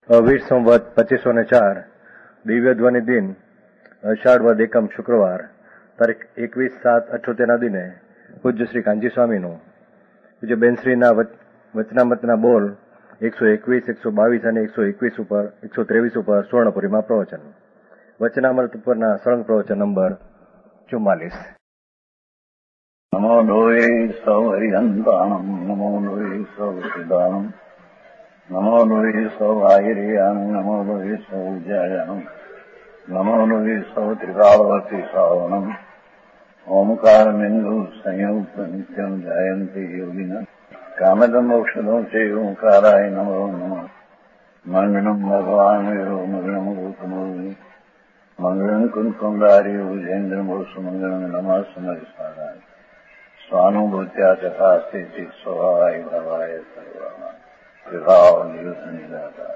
વીર સંવત 2504 દિવ્ય ધ્વનિ દિન અષાઢ વદ એકમ શુક્રવાર તારીખ 21/7/78 દિને પૂજ્ય શ્રી કાંજી સ્વામીનું પૂજ્ય બેનશ્રીના વચનામતના બોલ 121, 122 અને 121 ઉપર 123 ઉપર સુવર્ણપુરીમાં પ્રવચન. વચનામૃત ઉપરના સળંગ પ્રવચન નંબર 44. નમો લોહે સૌ હરિહંતાણમ નમો લોહે સૌ સિદ્ધાણમ નમો લોહે સૌ આયર્યાણમ નમો લોહે સૌ જયાણમ નમો લોહે સૌ ત્રિકાળવતી શ્રાવણમ ઓમકાર બિંદુ સંયુક્ત નિત્યમ જયંતી યોગિના કામદમોક્ષદો છે ઓંકારાય નમો નમઃ. મંગળમ ભગવાન વિરો મંગળમ ગૌતમોની મંગળમ કુંકુંડારી ઉજેન્દ્રમો સુમંગળમ નમઃ સમરિસ્વારાય સ્વાનુભૂત્યા ચકાસ્તે સ્વભાવાય ભવાય સર્વમાં વિભાવ નિયુદ્ધ.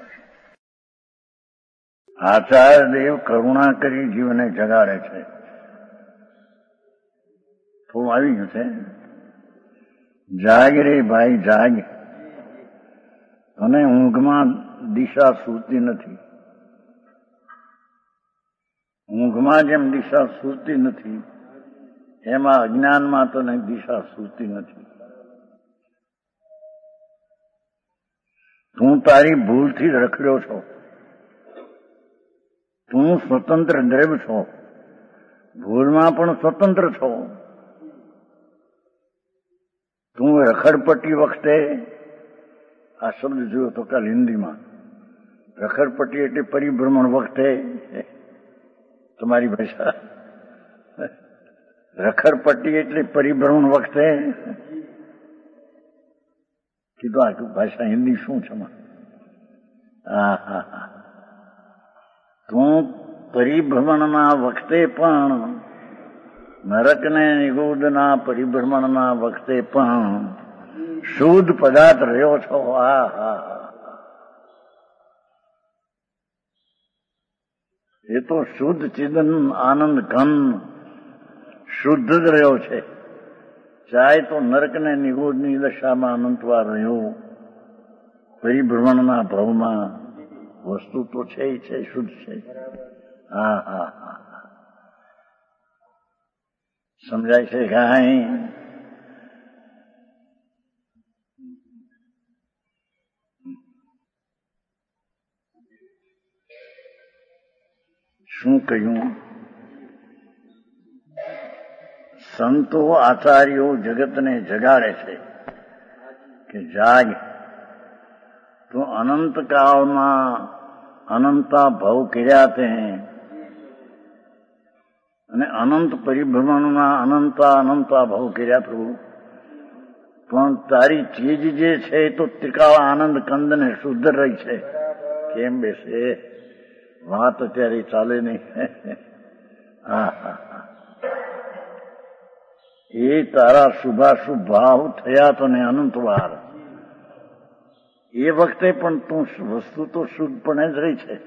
આચાર્ય દેવ કરુણા કરી જીવને જગાડે છે. થોડું આવી ગયું છે. જાગ રે ભાઈ જાગ, અને ઊંઘમાં દિશા સૂતી નથી. ઊંઘમાં જેમ દિશા સૂતી નથી એમાં અજ્ઞાનમાં તને દિશા સૂતી નથી. તું તારી ભૂલથી રખડ્યો છો. તું સ્વતંત્ર દ્રવ્ય છો, ભૂલમાં પણ સ્વતંત્ર છો. તું રખડપટ્ટી વખતે, આ શબ્દ જોયો તો કાલ હિન્દીમાં, રખડપટ્ટી એટલે પરિભ્રમણ વખતે, તમારી ભાષા રખડપટ્ટી એટલે પરિભ્રમણ વખતે કીધું આ ભાષા હિન્દી શું છે? તું પરિભ્રમણના વખતે પણ, નરકને નિગોદના પરિભ્રમણના વખતે પણ શુદ્ધ પદાર્થ રહ્યો છો. એ તો શુદ્ધ ચિદન આનંદ ઘન શુદ્ધ જ રહ્યો છે. ચાહે તો નરકને નિગોદની દશામાં અનંતવાર રહ્યો, પરિભ્રમણના ભાવમાં વસ્તુ તો છે, શુદ્ધ છે. સમજાય છે કાંઈ? શું કહ્યું? સંતો આચાર્યો જગતને જગાડે છે કે જાગ, તો અનંત કાળમાં અનંતા ભવ કર્યા તે, અને અનંત પરિભ્રમણના અનંતા ભવ કર્યા પ્રભુ. પણ તારી ચીજ જે છે એ તો ત્રિકાળ આનંદ કંદને શુદ્ધ રહી છે. કેમ બેસે? વાત અત્યારે ચાલે નહીં. એ તારા શુભાશુભ ભાવ થયા તને અનંતવાર. એ વખતે પણ તું વસ્તુ તો શુદ્ધપણે જ રહી છે.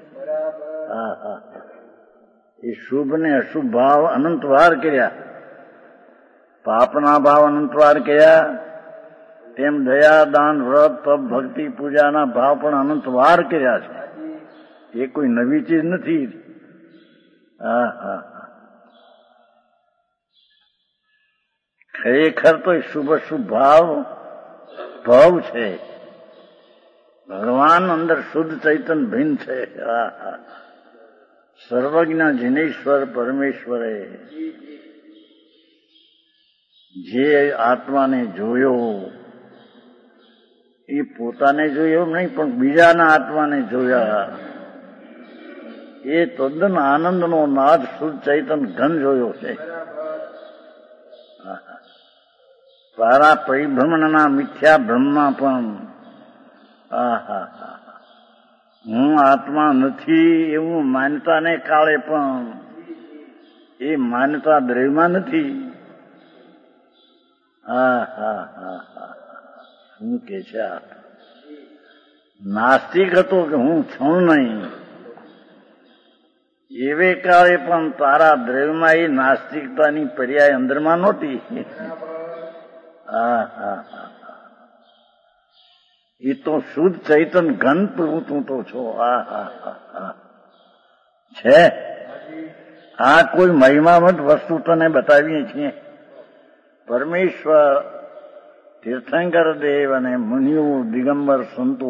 એ શુભ ને અશુભ ભાવ અનંતવાર કર્યા. પાપના ભાવ અનંતવાર કર્યા, તેમ દયા, દાન, વ્રત, તપ, ભક્તિ, પૂજાના ભાવ પણ અનંતવાર કર્યા છે. એ કોઈ નવી ચીજ નથી. ખરેખર તો શુભ અશુભ ભાવ છે. ભગવાન અંદર શુદ્ધ ચૈતન ભિન્ન છે. સર્વજ્ઞ જિનેશ્વર પરમેશ્વરે જે આત્માને જોયો, એ પોતાને જોયો નહીં પણ બીજાના આત્માને જોયા. એ તદ્દન આનંદનો નાદ શુદ્ધ ચૈતન ઘન જોયો છે. તારા પરિભ્રમણના મિથ્યા બ્રહ્મમાં પણ હું આત્મા નથી એવું માનતાને કાળે પણ એ માનતા દ્રવ્યમાં નથી. શું કે છે? નાસ્તિક હતો કે હું છું નહીં, એવે કાળે પણ તારા દ્રવ્યમાં એ નાસ્તિકતાની પર્યાય અંદરમાં નહોતી. એ તો શુદ્ધ ચૈતન ઘન પ્રભુ તું તો છો. છે આ કોઈ મહિમાવંત વસ્તુ તને બતાવીએ છીએ. પરમેશ્વર, તીર્થંકર દેવ અને મુનિઓ, દિગંબર સંતો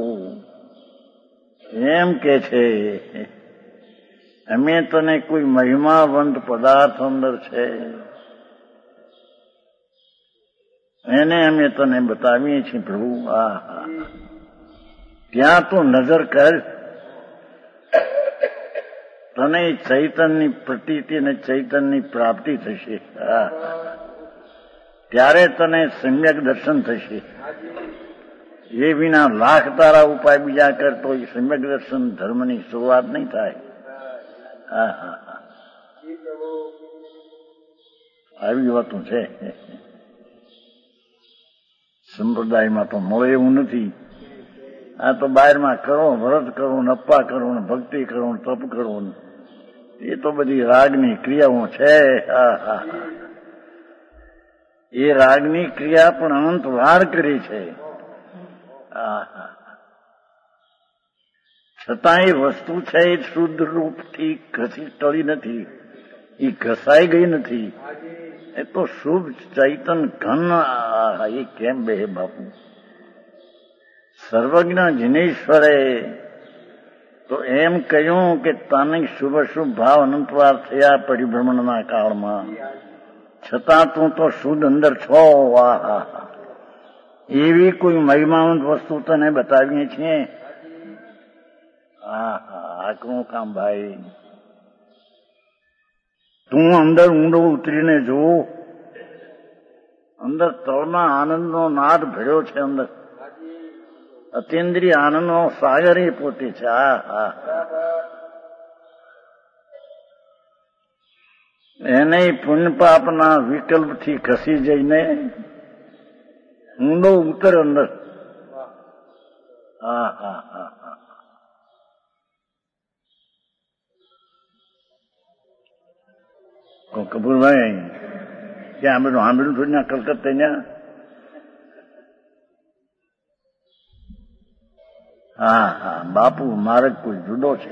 એમ કે છે અમે તને કોઈ મહિમાવંત પદાર્થ અંદર છે એને અમે તને બતાવીએ છીએ પ્રભુ. ત્યાં તો નજર કર, તને ચૈતનની પ્રતીતિ અને ચૈતનની પ્રાપ્તિ થશે. ત્યારે તને સમ્યક દર્શન થશે. એ વિના લાખ તારા ઉપાય બીજા કરતો એ સમ્યક દર્શન ધર્મની શરૂઆત નહીં થાય. આવી વાતો છે. સંપ્રદાયમાં તો મળે એવું નથી. આ તો બહારમાં કરો, વ્રત કરો, નપ્પા કરો, ભક્તિ કરો, તપ કરો, એ તો બધી રાગની ક્રિયાઓ છે. એ રાગની ક્રિયા પણ અનંત વાર કરી છે. છતાં એ વસ્તુ છે એ શુદ્ધ રૂપથી ઘસી ટળી નથી, એ ઘસાઈ ગઈ નથી. એ તો શુભ ચૈતન ઘન. એ કેમ બે બાપુ? સર્વજ્ઞ જિનેશ્વરે તો એમ કહ્યું કે તાની શુભ શુભ ભાવ અનંતવાર થયા પરિભ્રમણના કાળમાં, છતાં તું તો શુદ્ધ અંદર છો. એવી કોઈ મહિમાવંત વસ્તુ તને બતાવીએ છીએ. આકરું કામ ભાઈ. તું અંદર ઊંડો ઉતરીને જો, અંદર તળમાં આનંદનો નાદ ભર્યો છે. અંદર અતિન્દ્રિય આનંદનો સાગર એ પોતે છે. એને પુણ્ય પાપના વિકલ્પથી ખસી જઈને ઊંડો ઉતર અંદર. કપૂરભાઈ ક્યાં બધું સાંભળ્યું થોડી ના કલકત્તા? બાપુ મારે કોઈ જુદો છે.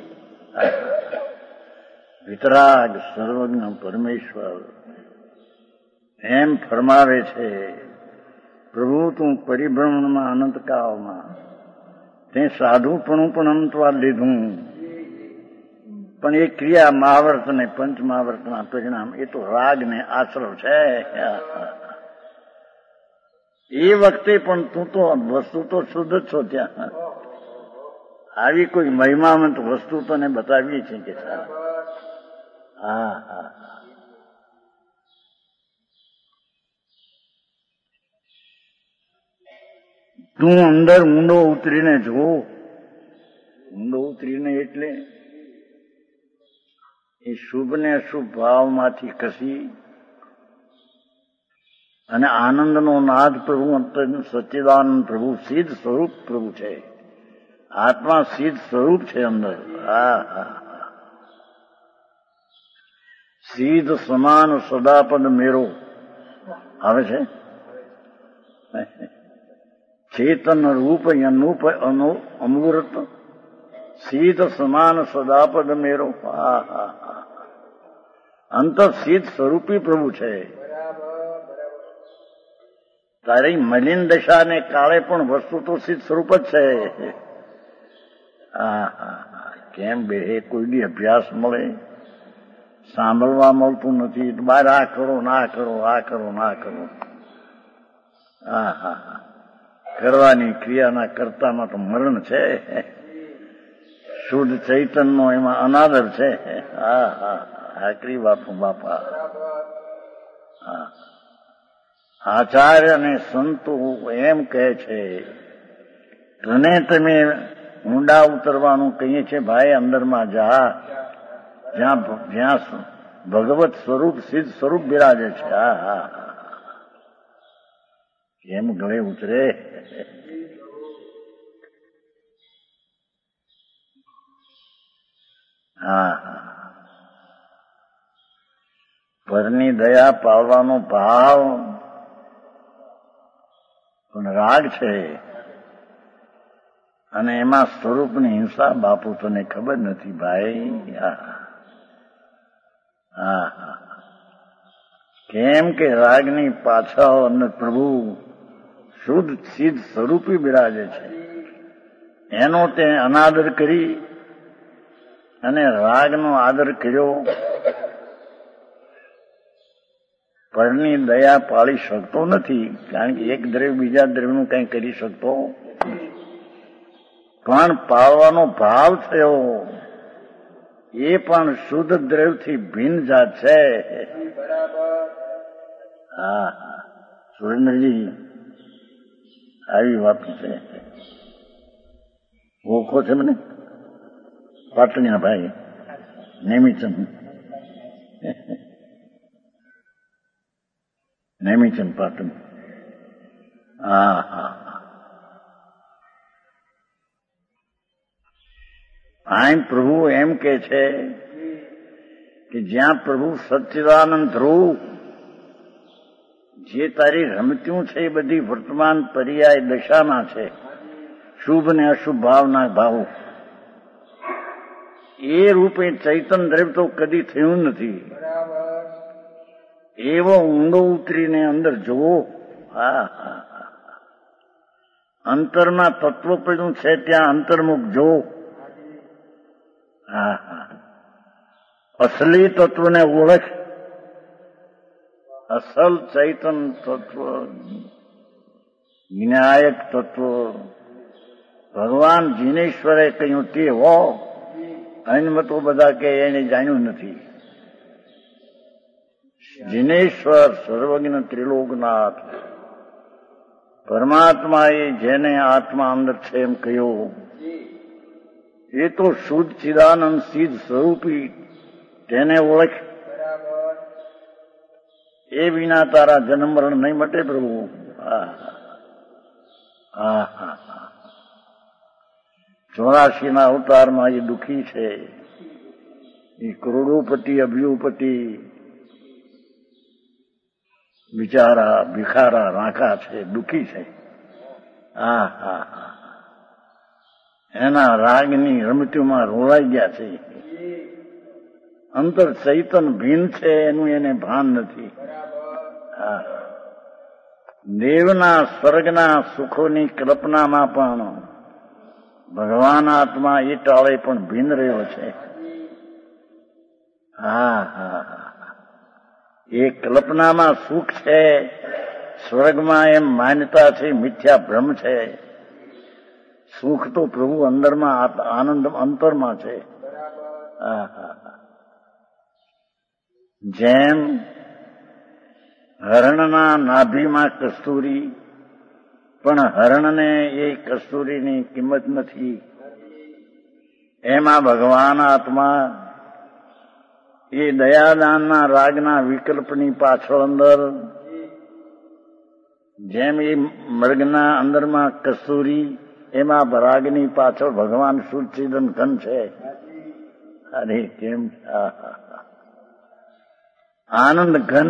વિતરાગ સર્વજ્ઞ પરમેશ્વર એમ ફરમાવે છે, પ્રભુ તું પરિભ્રમણમાં અનંતકાળમાં તે સાધુપણું પણ અનંતવાર લીધું, પણ એ ક્રિયા મહાવર્ત ને પંચ મહાવર્તના પરિણામ એ તો રાગ ને આશ્રવ છે. એ વખતે પણ તું તો વસ્તુ તો શુદ્ધ જ છો. ત્યાં આવી કોઈ મહિમાવંત વસ્તુ તને બતાવીએ છીએ કે તું અંદર ઊંડો ઉતરીને જો. ઊંડો ઉતરીને એટલે એ શુભ ને અશુભ ભાવમાંથી ખસી અને આનંદનો નાદ પ્રભુ સચ્ચિદાનંદ પ્રભુ સિદ્ધ સ્વરૂપ પ્રભુ છે. આત્મા સિદ્ધ સ્વરૂપ છે અંદર. સિદ્ધ સમાન સદાપદ મેરો આવે છે. ચેતન રૂપ અનુપ અમૃત સિદ્ધ સમાન સદાપદ મેરો. અંતર સિદ્ધ સ્વરૂપી પ્રભુ છે. તારી મલિન દશાને કાળે પણ વસ્તુ તો સિદ્ધ સ્વરૂપ જ છે. કેમ બે કોઈ બી અભ્યાસ મળે, સાંભળવા મળતું નથી. બહાર આ કરો ના કરો, આ કરો ના કરો. કરવાની ક્રિયાના કરતામાં તો મરણ છે. શુદ્ધ ચૈતનનો એમાં અનાદર છે. આકરી બાપુ બાપા. આચાર્ય અને સંતો એમ કહે છે, તને તમે ઊંડા ઉતરવાનું કહીએ છીએ ભાઈ. અંદરમાં જા, જ્યાં ભગવત સ્વરૂપ સિદ્ધ સ્વરૂપ બિરાજે છે. કેમ ગળે ઉતરે? પરની દયા પાળવાનો ભાવ પણ રાગ છે. અને એમાં સ્વરૂપની હિંસા બાપુ તને ખબર નથી ભાઈ. કેમ કે રાગની પાછળ અંદર પ્રભુ શુદ્ધ સિદ્ધ સ્વરૂપી બિરાજે છે. એનો તે અનાદર કરી અને રાગનો આદર કર્યો. પરની દયા પાળી શકતો નથી, કારણ કે એક દ્રવ્ય બીજા દ્રવ્યનું કંઈ કરી શકતો, પણ પાળવાનો ભાવ થયો એ પણ શુદ્ધ દ્રવ્યથી ભિન્ન જાત છે. હા, સુરેન્દ્રજી આવી વાત છે. ઓળખો છે મને? પાટણના ભાઈ નેમિચંદ પાટણ. હા. આમ પ્રભુ એમ કે છે કે જ્યાં પ્રભુ સચ્ચિદાનંદ ધ્રુવ, જે તારી રમત્યું છે એ બધી વર્તમાન પર્યાય દશામાં છે, શુભ ને અશુભ ભાવના ભાવ, એ રૂપે ચૈતન્ય દ્રવ્ય તો કદી થયું નથી. એવો ઊંડો ઉતરીને અંદર જુઓ. અંતરમાં તત્વ પડ્યું છે, ત્યાં અંતર્મુખ જુઓ. અસલી તત્વને ઓળખ. અસલ ચૈતન તત્વ, જ્ઞાયક તત્વ, ભગવાન જીનેશ્વરે કહ્યું તે હો. અનમતો બધા કે એને જાણ્યું નથી. જીનેશ્વર સર્વજ્ઞ ત્રિલોકનાથ પરમાત્માએ જેને આત્મા અંદર છે એમ કહ્યું, એ તો શુદ્ધ ચિદાનંદ સિદ્ધ સ્વરૂપી, તેને ઓળખ. એ વિના તારા જન્મ મરણ નહીં મટે પ્રભુ. હા. 84 અવતારમાં એ દુઃખી છે. એ કરોડોપતિ અભિયોપતિ બિચારા ભિખારા રાંકા છે, દુઃખી છે. એના રાગની રમતીઓમાં રોળાઈ ગયા છે. અંતર ચૈતન ભિન્ન છે એનું એને ભાન નથી. દેવના સ્વર્ગના સુખોની કલ્પનામાં પણ ભગવાન આત્મા એ ટાળે પણ ભિન્ન રહ્યો છે. એ કલ્પનામાં સુખ છે, સ્વર્ગમાં એમ માન્યતા છે, મિથ્યા ભ્રમ છે. સુખ તો પ્રભુ અંદરમાં, આનંદ અંતરમાં છે. જેમ હરણના નાભીમાં કસ્તુરી, પણ હરણને એ કસ્તુરીની કિંમત નથી, એમાં ભગવાન આત્મા એ દયાદાનના રાગના વિકલ્પની પાછળ અંદર, જેમ એ મૃગના અંદરમાં કસ્તુરી, એમાં રાગની પાછળ ભગવાન સુચિદન ઘન છે. અરે કેમ આનંદ ઘન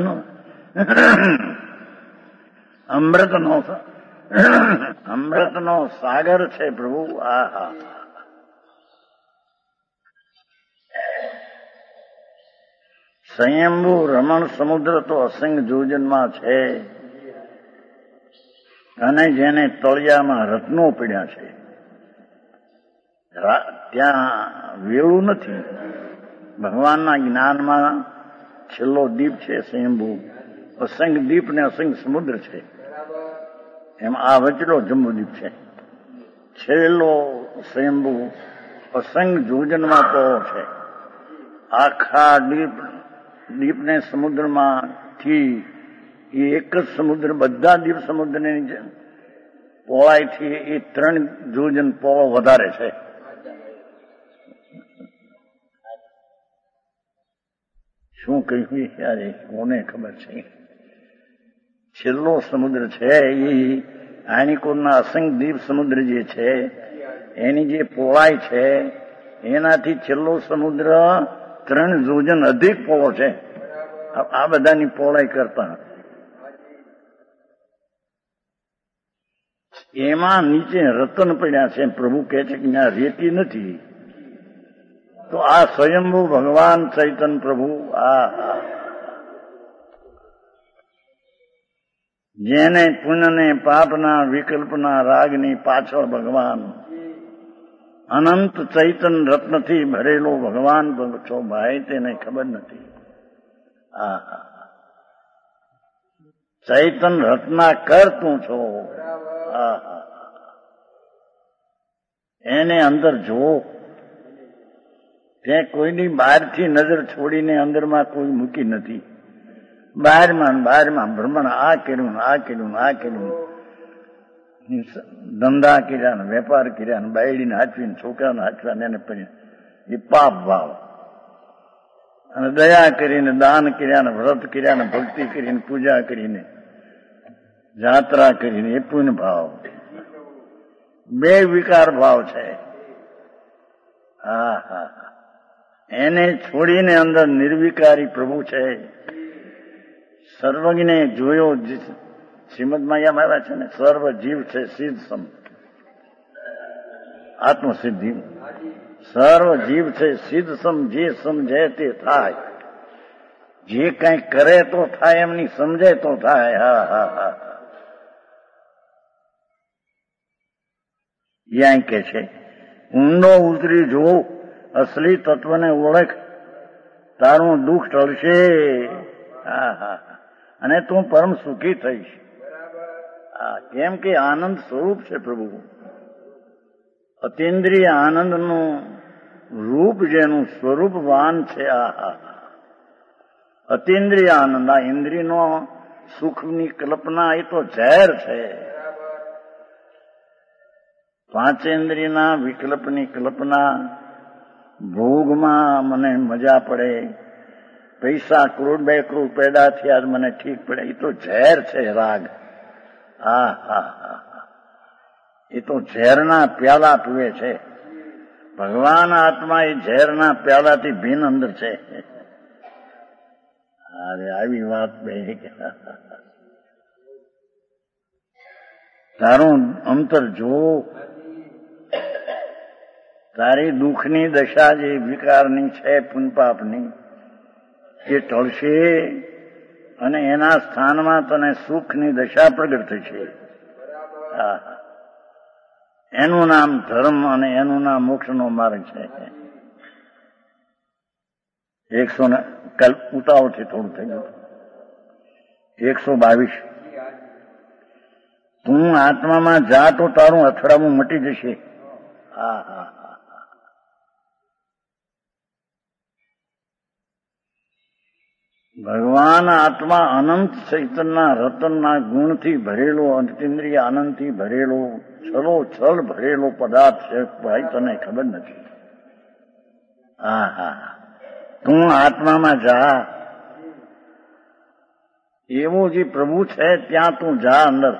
અમૃતનો સાગર છે પ્રભુ. સ્વયંભૂ રમણ સમુદ્ર તો અસંગ જોજનમાં છે, અને જેને તળિયામાં રત્નો પડ્યા છે, ત્યાં વેળું નથી. ભગવાનના જ્ઞાનમાં છેલ્લો દીપ છે સ્વયંભૂ. અસંગ દીપ ને અસંગ સમુદ્ર છે, એમ આ વચલો જંબુદીપ છે. છેલ્લો સ્વયંભૂ અસંગ જોજનમાં તો છે. આખા દીપને સમુદ્રમાંથી એ એક જ સમુદ્ર, બધા દીપ સમુદ્રની પહોળાઈથી એ 3 જોજન પહોળો વધારે છે. શું કહ્યું ત્યારે કોને ખબર છે. છેલ્લો સમુદ્ર છે એ આણીકોરના અસંગ દીપ સમુદ્ર જે છે એની જે પહોળાઈ છે એનાથી છેલ્લો સમુદ્ર 3 જોજન અધિક પહોળો છે આ બધાની પહોળાઈ કરતા. એમાં નીચે રતન પડ્યા છે. પ્રભુ કહે છે કે ત્યાં રેતી નથી. તો આ સ્વયંભૂ ભગવાન ચૈતન્ય પ્રભુ જેને પુણ્યને પાપના વિકલ્પના રાગની પાછળ ભગવાન અનંત ચૈતન રત્નથી ભરેલો ભગવાન છો ભાઈ, તેને ખબર નથી. ચૈતન રત્નાકર તું છો. એને અંદર જો. ત્યાં કોઈની બહારથી નજર છોડીને અંદરમાં કોઈ મૂકી નથી. બહારમાં ભ્રમણ આ કર્યું આ કર્યું આ કર્યું, ધંધા કર્યા ને વેપાર કર્યા ને બાયડીને હાચવીને છોકરાને હાચવા એને પડ્યા, એ પાપ ભાવ. અને દયા કરીને દાન કર્યા ને વ્રત કર્યા ને ભક્તિ કરીને પૂજા કરીને જાત્રા કરીને એ પુણ્ય ભાવ. બે વિકાર ભાવ છે. એને છોડીને અંદર નિર્વિકારી પ્રભુ છે. સર્વજ્ઞને જોયો, શ્રીમદમાં એમ આવ્યા છે ને, સર્વ જીવ છે સિદ્ધ સમ, આત્મસિદ્ધિ. સર્વ જીવ છે સિદ્ધ સમ, જે સમજે તે થાય. જે કઈ કરે તો થાય, એમની સમજે તો થાય. યાં કે છે ઊંડો ઉતરી જો, અસલી તત્વને ઓળખ, તારું દુઃખ ટળશે. અને તું પરમ સુખી થઈશ. કેમ કે આનંદ સ્વરૂપ છે પ્રભુ. અતિન્દ્રિય આનંદનું રૂપ જેનું સ્વરૂપવાન છે. અતિન્દ્રિય આનંદ, આ ઇન્દ્રિયનો સુખની કલ્પના, એ તો ઝેર છે. પાંચેન્દ્રિયના વિકલ્પની કલ્પના, ભોગમાં મને મજા પડે, પૈસા કરોડ બે કરોડ પેદા થયા મને ઠીક પડે, એ તો ઝેર છે રાગ. એ તો ઝેરના પ્યાલા પીવે છે. ભગવાન આત્મા એ ઝેરના પ્યાલાથી ભિન્ન અંદર છે. અરે આવી વાત બે. તારું અંતર જો, તારી દુઃખની દશા જે વિકારની છે પુનપાપની, એ ટળશે અને એના સ્થાનમાં તને સુખની દશા પ્રગટ થશે. એનું નામ ધર્મ અને એનું નામ મોક્ષનો માર્ગ છે. 100 કલ્પ ઉતાવળથી થોડું થઈ ગયું. 122. તું આત્મામાં જા તો તારું અથડામું મટી જશે. ભગવાન આત્મા અનંત ચૈતનના રતનના ગુણથી ભરેલો, અંતેન્દ્રિય આનંદથી ભરેલો, છલો છલ ભરેલો પદાર્થ છે ભાઈ, તને ખબર નથી. તું આત્મામાં જા. એવો જે પ્રભુ છે ત્યાં તું જા અંદર.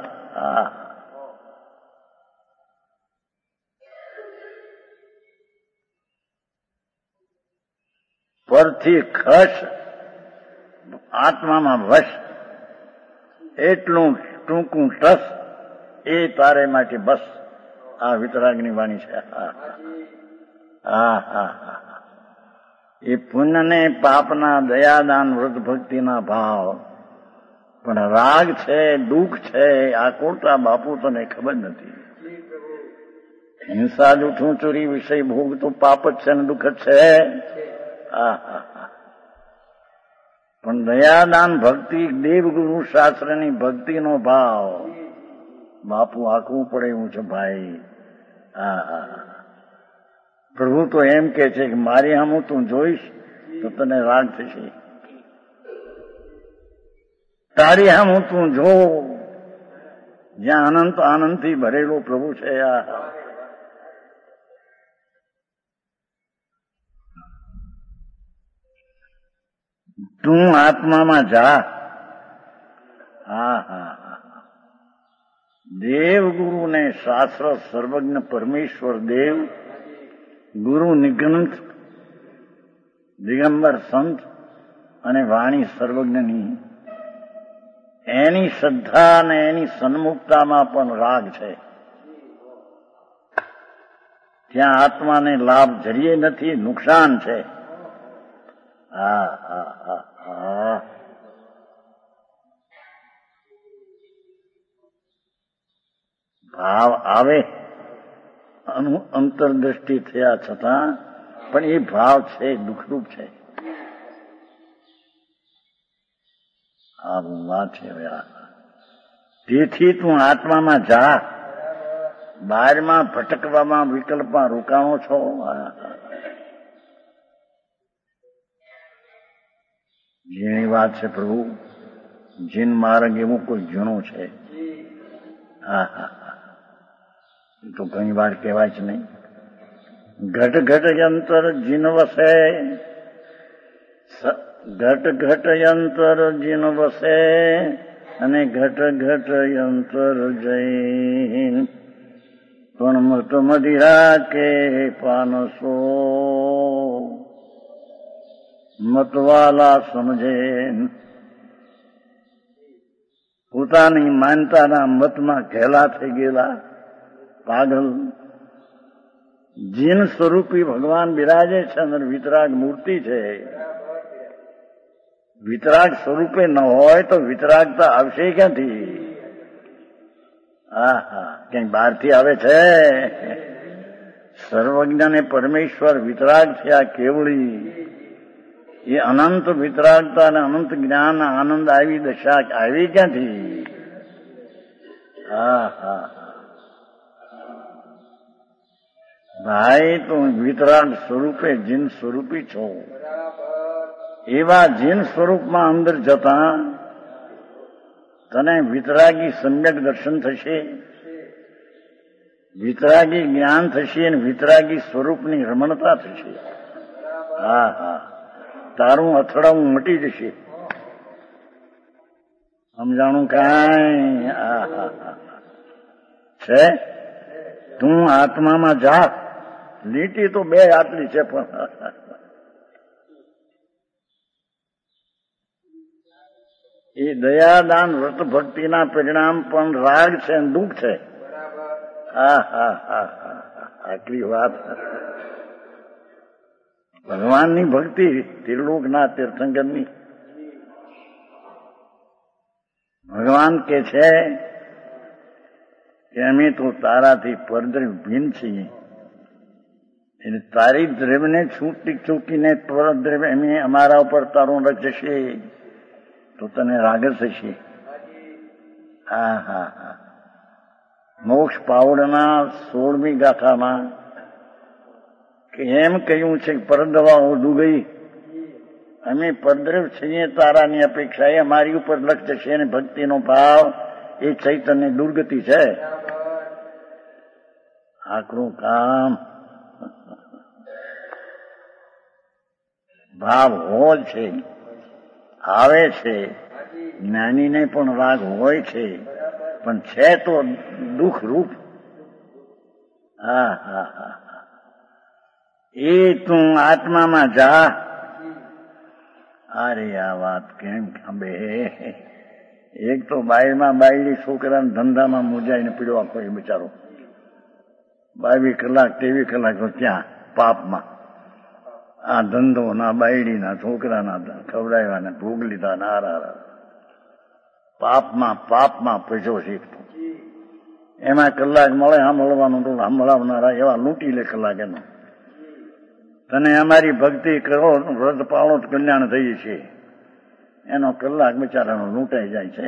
પરથી ખસ, આત્મામાં વશ, એટલું ટૂંકું ટસ, એ તારે માટે બસ. આ વિતરાગની વાણી છે. એ પુણ્યને પાપના દયાદાન વ્રત ભક્તિના ભાવ, પણ રાગ છે, દુઃખ છે, આકુળતા બાપુ તને ખબર નથી. હિંસા, જૂઠું, ચોરી, વિષય ભોગ તો પાપ જ છે ને દુઃખ જ છે. પણ દયાદાન ભક્તિ, દેવગુરુ શાસ્ત્રની ભક્તિનો ભાવ બાપુ આંકવું પડે એવું છે ભાઈ. પ્રભુ તો એમ કે છે કે મારી સામું તું જોઈશ તો તને રાગ થશે. તારી સામું તું જો, જ્યાં અનંત આનંદથી ભરેલો પ્રભુ છે. તું આત્મામાં જા. દેવ ગુરુ ને શાસ્ત્ર સર્વજ્ઞ પરમેશ્વર દેવ, ગુરુ નિગ્રંથ, દિગંબર સંત અને વાણી સર્વજ્ઞની, એની શ્રદ્ધા અને એની સન્મુખતામાં પણ રાગ છે. ત્યાં આત્માને લાભ જરીએ નથી, નુકસાન છે. હા હા હા હા. ભાવ આવે અંતરદ્રષ્ટિ થયા છતાં પણ એ ભાવ છે દુઃખરૂપ છે. આ વાત છે. તેથી તું આત્મામાં જા, બહારમાં ભટકવામાં વિકલ્પમાં રોકાણો છો. ઝીણી વાત છે પ્રભુ, જીન માર્ગ એવું કોઈ ઝીણો છે. હા હા હા, એ તો ઘણી વાર કહેવાય છે નહીં. ઘટ ઘટ યંત્ર જીન વસે, ઘટ ઘટ યંત્ર જીન વસે અને ઘટ ઘટ યંત્ર જૈન પણ મત મદિરા કે પાનસો મતવાલા સમજે. પોતાની માનતાના મતમાં ઘેલા થઈ ગયેલા પાગલ જીન સ્વરૂપી ભગવાન બિરાજે છે. અંદર વિતરાગ મૂર્તિ છે. વિતરાગ સ્વરૂપે ન હોય તો વિતરાગતા આવશે ક્યાંથી? હા હા, ક્યાંય બહારથી આવે છે? સર્વજ્ઞ ને પરમેશ્વર વિતરાગ છે. આ કેવળી એ અનંત વિતરાગતા અને અનંત જ્ઞાન આનંદ આવી દશા આવી ક્યાંથી? હા હા ભાઈ, તું વિતરાગ સ્વરૂપે જીન સ્વરૂપી છો. એવા જીન સ્વરૂપમાં અંદર જતા તને વિતરાગી સમ્યક દર્શન થશે, વિતરાગી જ્ઞાન થશે અને વિતરાગી સ્વરૂપની રમણતા થશે. હા હા, તારું અથડાવું મટી જશે. સમજાણું કાંઈ? હા હા હા છે. તું આત્મામાં જા. લીટી તો બે આટલી છે, પણ એ દયાદાન વ્રત ભક્તિના પરિણામ પણ રાગ છે અને દુઃખ છે. હા હા હા હા, આટલી વાત. ભગવાનની ભક્તિ ત્રિલોકના તીર્થંકરની. ભગવાન કે છે કે અમે તો તારાથી પરદ્રવ્ય ભિન્ન છીએ, એટલે તારી દ્રવ્યને ચૂકીને પરદ્રવ્ય અમે અમારા ઉપર તારું રચશે તો તને રાગ થશે. હા હા હા. મોક્ષ પાવડના 16મી ગાથામાં કે એમ કહ્યું છે કે પરદવા ઓઢું ગઈ, અમે પરદ્રવ છીએ તારાની અપેક્ષા, એ અમારી ઉપર લક્ષ્ય છે અને ભક્તિનો ભાવ એ ચૈતન્ય દુર્ગતિ છે. આકરું કામ. ભાવ હોય છે, આવે છે. જ્ઞાનીને પણ રાગ હોય છે, પણ છે તો દુઃખ રૂપ. હા હા હા. એ તું આત્મામાં જા. અરે આ વાત કેમ ખંભે? એક તો બાયમાં બાયડી છોકરાને ધંધામાં મૂંઝાઈને પીડ્યો આખો એ બિચારો. 22 કલાક 23 કલાક તો ત્યાં પાપમાં. આ ધંધો ના બાયડીના છોકરાના ખવડાવ્યા ને ભોગ લીધા નારા પાપમાં પાપમાં પૈસો શીખતો. એમાં કલાક મળે સાંભળવાનું તો સાંભળાવનારા એવા લૂંટી લે કલાક એનો. તને અમારી ભક્તિ કરો, વ્રત પાળો કલ્યાણ થઈ છે. એનો કલાક બિચારાનો લૂંટાઈ જાય છે.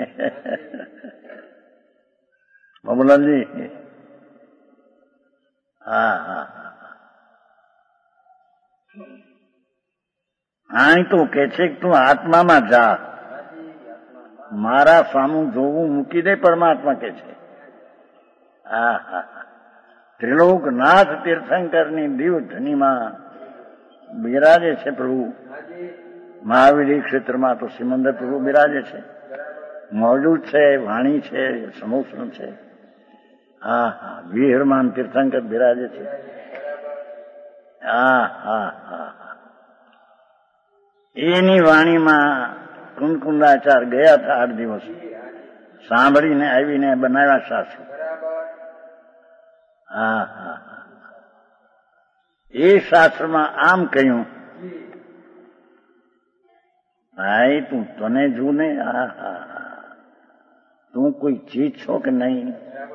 બબલાજી. હા હા હા. અહીં તો કે છે કે તું આત્મામાં જા. મારા સામું જોવું મૂકી દે, પરમાત્મા કે છે. હા હા. ત્રિલોકનાથ તીર્થંકરની દિવ ધનીમાં બિરાજે છે પ્રભુ. મહાવીર ક્ષેત્રમાં તો સિમંદર પ્રભુ બિરાજે છે, મોજૂદ છે, વાણી છે, સમોસણ છે. હા હા. વિહરમાન તીર્થંકર બિરાજે છે. હા હા હા. એની વાણીમાં કુંદકુંદાચાર ગયા હતા 8 દિવસ, સાંભળીને આવીને બનાવ્યા શાસ્ત્રો. હા હા. એ શાસ્ત્રમાં આમ કહ્યું, ભાઈ તું તને જો ને, તું કોઈ ચીજ છો કે નહીં,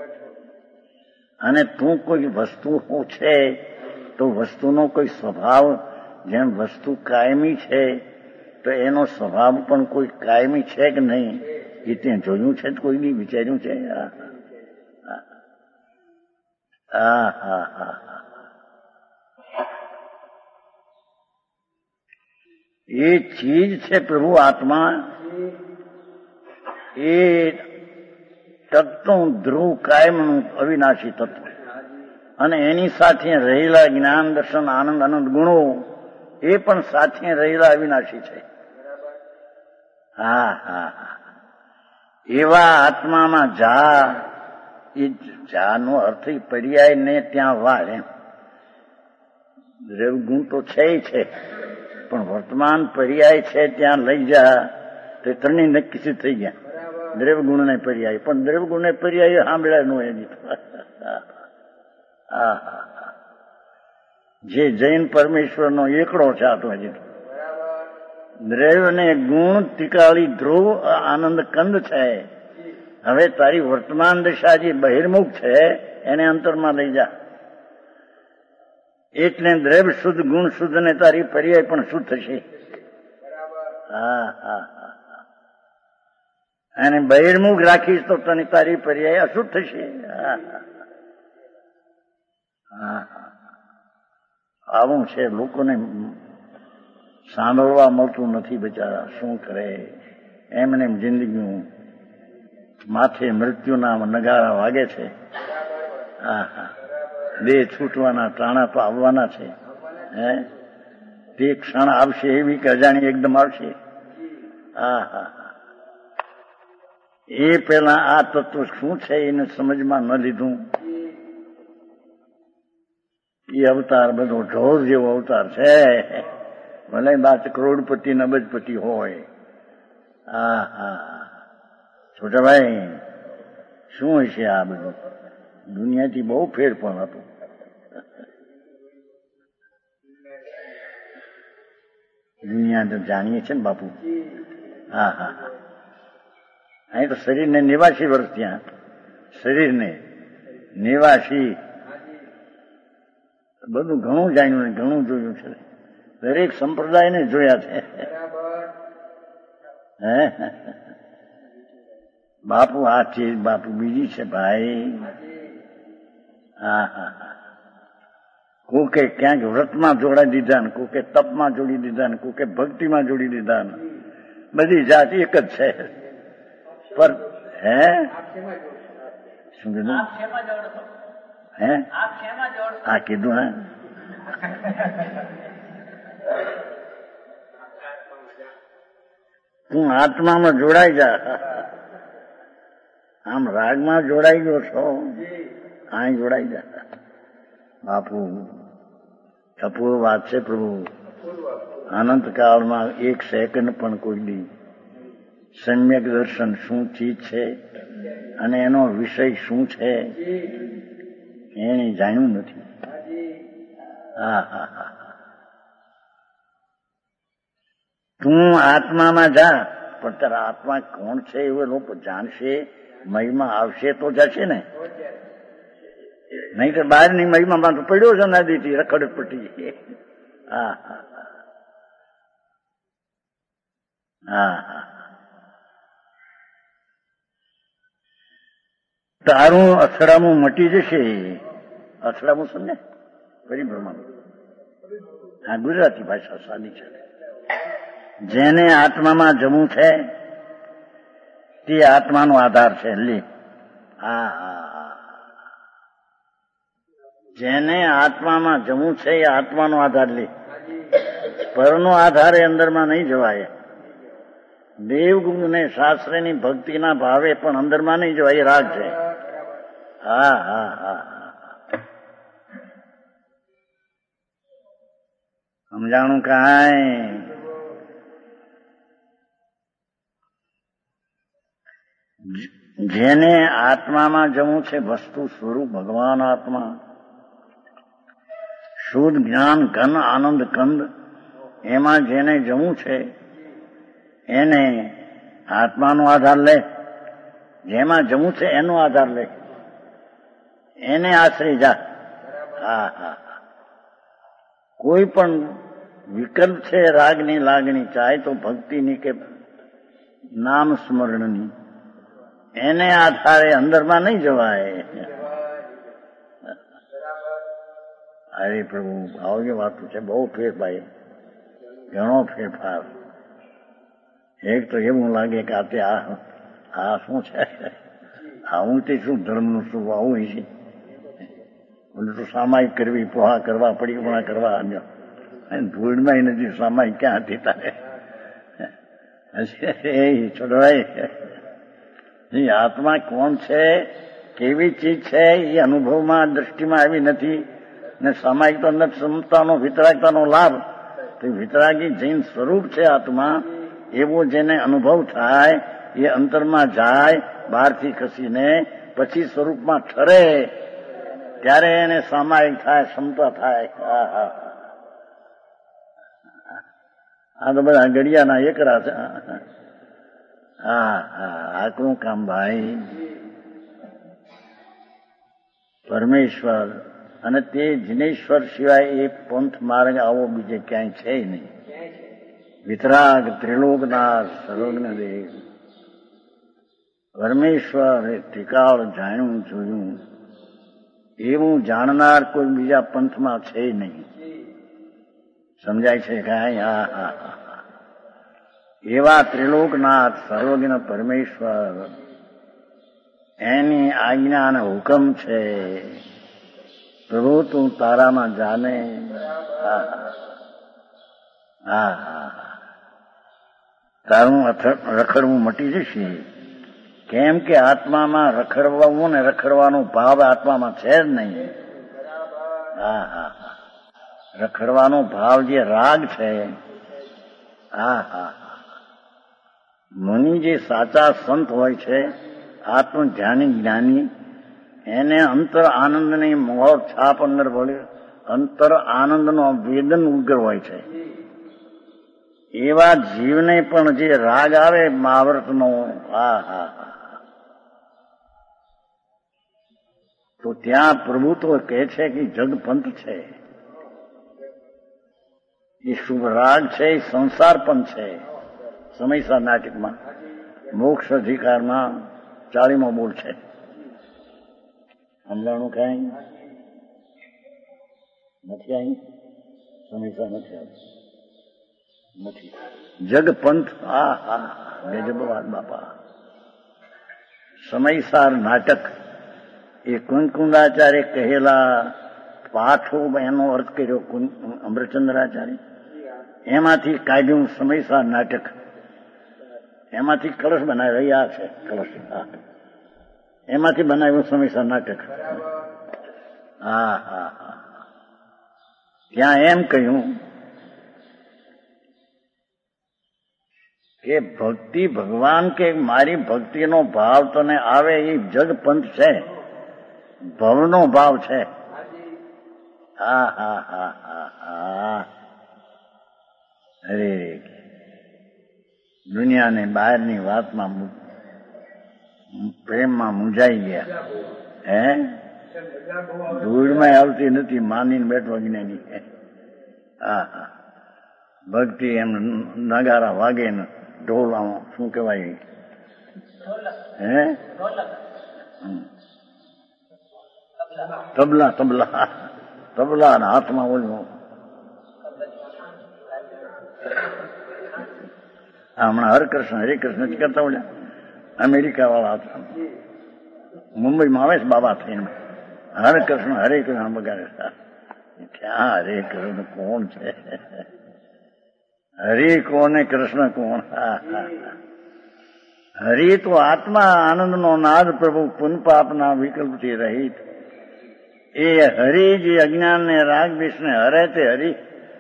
અને તું કોઈ વસ્તુ છે તો વસ્તુનો કોઈ સ્વભાવ, જેમ વસ્તુ કાયમી છે તો એનો સ્વભાવ પણ કોઈ કાયમી છે કે નહીં, એ ત્યાં જોયું છે, કોઈ બી વિચાર્યું છે? એ ચીજ છે પ્રભુ આત્મા, એ તત્વ ધ્રુવ કાયમનું અવિનાશી તત્વ, અને એની સાથે રહેલા જ્ઞાન દર્શન આનંદ અનંત ગુણો એ પણ સાથે રહેલા અવિનાશી છે. એવા આત્મામાં જા, એ જાનો અર્થ પર્યાય ને ત્યાં વાળ એમ. દ્રવ્યગુણ તો છે, પણ વર્તમાન પર્યાય છે ત્યાં લઈ જા તો ત્રણેય નક્કી થઈ ગયા. દ્રવ્યગુણ ને પર્યાય, પણ દ્રવ્યગુણ ને પર્યાય સાંભળ્યા નો એની. જે જૈન પરમેશ્વરનો એકડો છે આ તો હજી. દ્રવ્ય ને ગુણ ત્રિકાળી ધ્રુવ આનંદ કંદ છે. હવે તારી વર્તમાન દશા જે બહિર્મુખ છે એને અંતરમાં લઈ જા, એટલે દ્રવ્ય શુદ્ધ ગુણ શુદ્ધ ને તારી પર્યાય પણ શુદ્ધ થશે. અને બહિર્મુખ રાખીશ તો તને તારી પર્યાય અશુદ્ધ થશે. આવું છે, લોકોને સાંભળવા મળતું નથી બિચારા, શું કરે? એમને જિંદગી માથે મૃત્યુના નગારા વાગે છે. દેહ છૂટવાના ટાણા તો આવવાના છે. તે ક્ષણ આવશે એવી કે અજાણી એકદમ આવશે. એ પેલા આ તત્વ શું છે એને સમજમાં ન લીધું. એ અવતાર બધો ઢોર જેવો અવતાર છે, ભલે બાદ કરોડપતિ ને અબજપતિ હોય. છોટાભાઈ શું હશે આ બધું? દુનિયાથી બહુ ફેર પણ હતું. દુનિયા તો જાણીએ છીએ ને બાપુ. અહીં તો શરીરને 89 વર્ષ, ત્યાં શરીરને 89, બધું ઘણું જાણ્યું ને ઘણું જોયું છે. દરેક સંપ્રદાયને જોયા છે. બાપુ આ ચીજ બાપુ બીજી છે ભાઈ. કોકે ક્યાંક વ્રતમાં જોડાઈ દીધા ને કોકે તપમાં જોડી દીધા ને કોકે ભક્તિમાં જોડી દીધા ને બધી જાત એક જ છે. પર શું કીધું? હા કીધું. તું આત્મામાં જોડાઈ જા. આમ રાગમાં જોડાઈ ગયો છો, અહીં જોડાઈ જા બાપુ. અપૂર્વ વાત છે પ્રભુ. અનંત કાળમાં એક સેકન્ડ પણ કોઈ દી સમ્યક દર્શન શું ચીજ છે અને એનો વિષય શું છે એને જાણ્યું નથી. તું આત્મામાં જા, પણ તારા આત્મા કોણ છે એવો લોકો જાણશે, મહિમા આવશે તો જશે ને. નહીં તો બહારની મહિમામાં તો પડ્યો છે નદીથી રખડ પટી. તારું અથડામું મટી જશે. અથડામું સમજે? પરિભ્રમણ. હા, ગુજરાતી ભાષા સાદી છે. જેને આત્મામાં જમવું છે તે આત્માનો આધાર છે. લે, જેને આત્મામાં જમવું છે એ આત્માનો આધાર લે. પરનો આધાર એ અંદરમાં નહીં જવાય. દેવગુણ ને શાસ્ત્રની ભક્તિના ભાવે પણ અંદરમાં નહીં જવાય. એ રાગ છે. સમજાણું કાંઈ? જેને આત્મામાં જવું છે, વસ્તુ સ્વરૂપ ભગવાન આત્મા શુદ્ધ જ્ઞાન ઘન આનંદ કંદ, એમાં જેને જવું છે એને આત્માનો આધાર લે, જેમાં જવું છે એનો આધાર લે, એને આશરે જા. હા હા, કોઈ પણ વિકલ્પ છે રાગની લાગણી, ચાહે તો ભક્તિની કે નામ સ્મરણની, એને આધારે અંદરમાં નહીં જવાય. અરે પ્રભુ, આવી વાતો છે, બહુ ફેરફાર, ઘણો ફેરફાર. એક તો એવું લાગે કે આ શું છે, આવું તે શું ધર્મનું શું આવું છે, બોલે તો સામાયિક કરવી, પોહા કરવા, પરિક્રમા કરવા, ધૂળમાં નથી સામાયિક ક્યાં હતી તારે એ છોડવાય. આત્મા કોણ છે, કેવી ચીજ છે, એ અનુભવમાં દ્રષ્ટિમાં આવી નથી ને સામાયિક તો ક્ષમતાનો વિતરાગતાનો લાભ. તો વિતરાગી જૈન સ્વરૂપ છે આત્મા, એવો જેને અનુભવ થાય એ અંતરમાં જાય, બહારથી ખસીને પછી સ્વરૂપમાં ઠરે, ત્યારે એને સામાયિક થાય, ક્ષમતા થાય. આ તો બધા ઘડિયાના એકરા છે. હા હા, આકરું કામ ભાઈ. પરમેશ્વર અને તે જિનેશ્વર સિવાય એ પંથ માર્ગ આવો બીજે ક્યાંય છે નહીં. વિતરાગ ત્રિલોકનાથ સર્વજ્ઞદેવ પરમેશ્વર એ ત્રિકાળ જાણ્યું જોયું એવું જાણનાર કોઈ બીજા પંથમાં છે નહીં. સમજાય છે કાંઈ? હા હા હા, એવા ત્રિલોકનાથ સર્વજ્ઞ પરમેશ્વર, એની આજ્ઞા અને હુકમ છે, પ્રભુ તું તારામાં જાને. હા હા, તારું રખડવું મટી જશે. કેમ કે આત્મામાં રખડવું ને રખડવાનો ભાવ આત્મામાં છે જ નહીં. હા હા, રખડવાનો ભાવ જે રાગ છે. હા હા, મુનિ જે સાચા સંત હોય છે, આત્મ ધ્યાની જ્ઞાની, એને અંતર આનંદની મોહર છાપ અંદર બોલે, અંતર આનંદનો વેદન ઉગ્ર હોય છે. એવા જીવને પણ જે રાગ આવે મહાવ્રતનો, હા હા, તો ત્યાં પ્રભુ તો કહે છે કે જગપંથ છે. એ શુભ રાગ છે, એ સંસાર પણ છે. સમયસર નાટકમાં મોક્ષ અધિકારમાં 40મો બોલ છે. સમજાણું કઈ નથી આવી? સમયસર નથી આવી, નથી. જગપંથ, હા હા, ગજબવાદ બાપા. સમયસાર નાટક એ કુંદકુંદાચાર્ય કહેલા પાઠો, એનો અર્થ કર્યો અમૃતચંદ્રાચાર્ય. એમાંથી કાઢ્યું સમયસાર નાટક, એમાંથી કળશ બનાવ્યો. આ છે કળશ, એમાંથી બનાવ્યું સમયસાર નાટક. હા હા હા, ત્યાં એમ કહ્યું કે ભક્તિ ભગવાન કે મારી ભક્તિનો ભાવ તને આવે એ જગપંથ છે, ભવનો ભાવ છે. હા હા હા હા હા, અરે દુનિયાને બહારની વાતમાં પ્રેમમાં મૂંઝાઈ ગયા. હે, ધૂળમાં આવતી નથી, માનીને બેઠો જ્ઞાની. હા હા, ભક્તિ એમ નગારા વાગે ને ઢોલ, શું કહેવાય, હે, તબલા તબલા તબલા ના હાથમાં ઓલું. હમણાં હરકૃષ્ણ હરિકૃષ્ણ જ કરતા ઓલા અમેરિકા વાળા હતા, મુંબઈમાં આવે છે બાબા થઈને, હરકૃષ્ણ હરિકૃષ્ણ બગાડે. ક્યાં હરે કૃષ્ણ કોણ છે? હરિ કોણ ને કૃષ્ણ કોણ? હરિ તો આત્મા આનંદનો નાદ, પ્રભુ પુન પાપના વિકલ્પથી રહિત. એ હરિ જે અજ્ઞાન ને રાગ દ્વેષને હરે તે હરિ,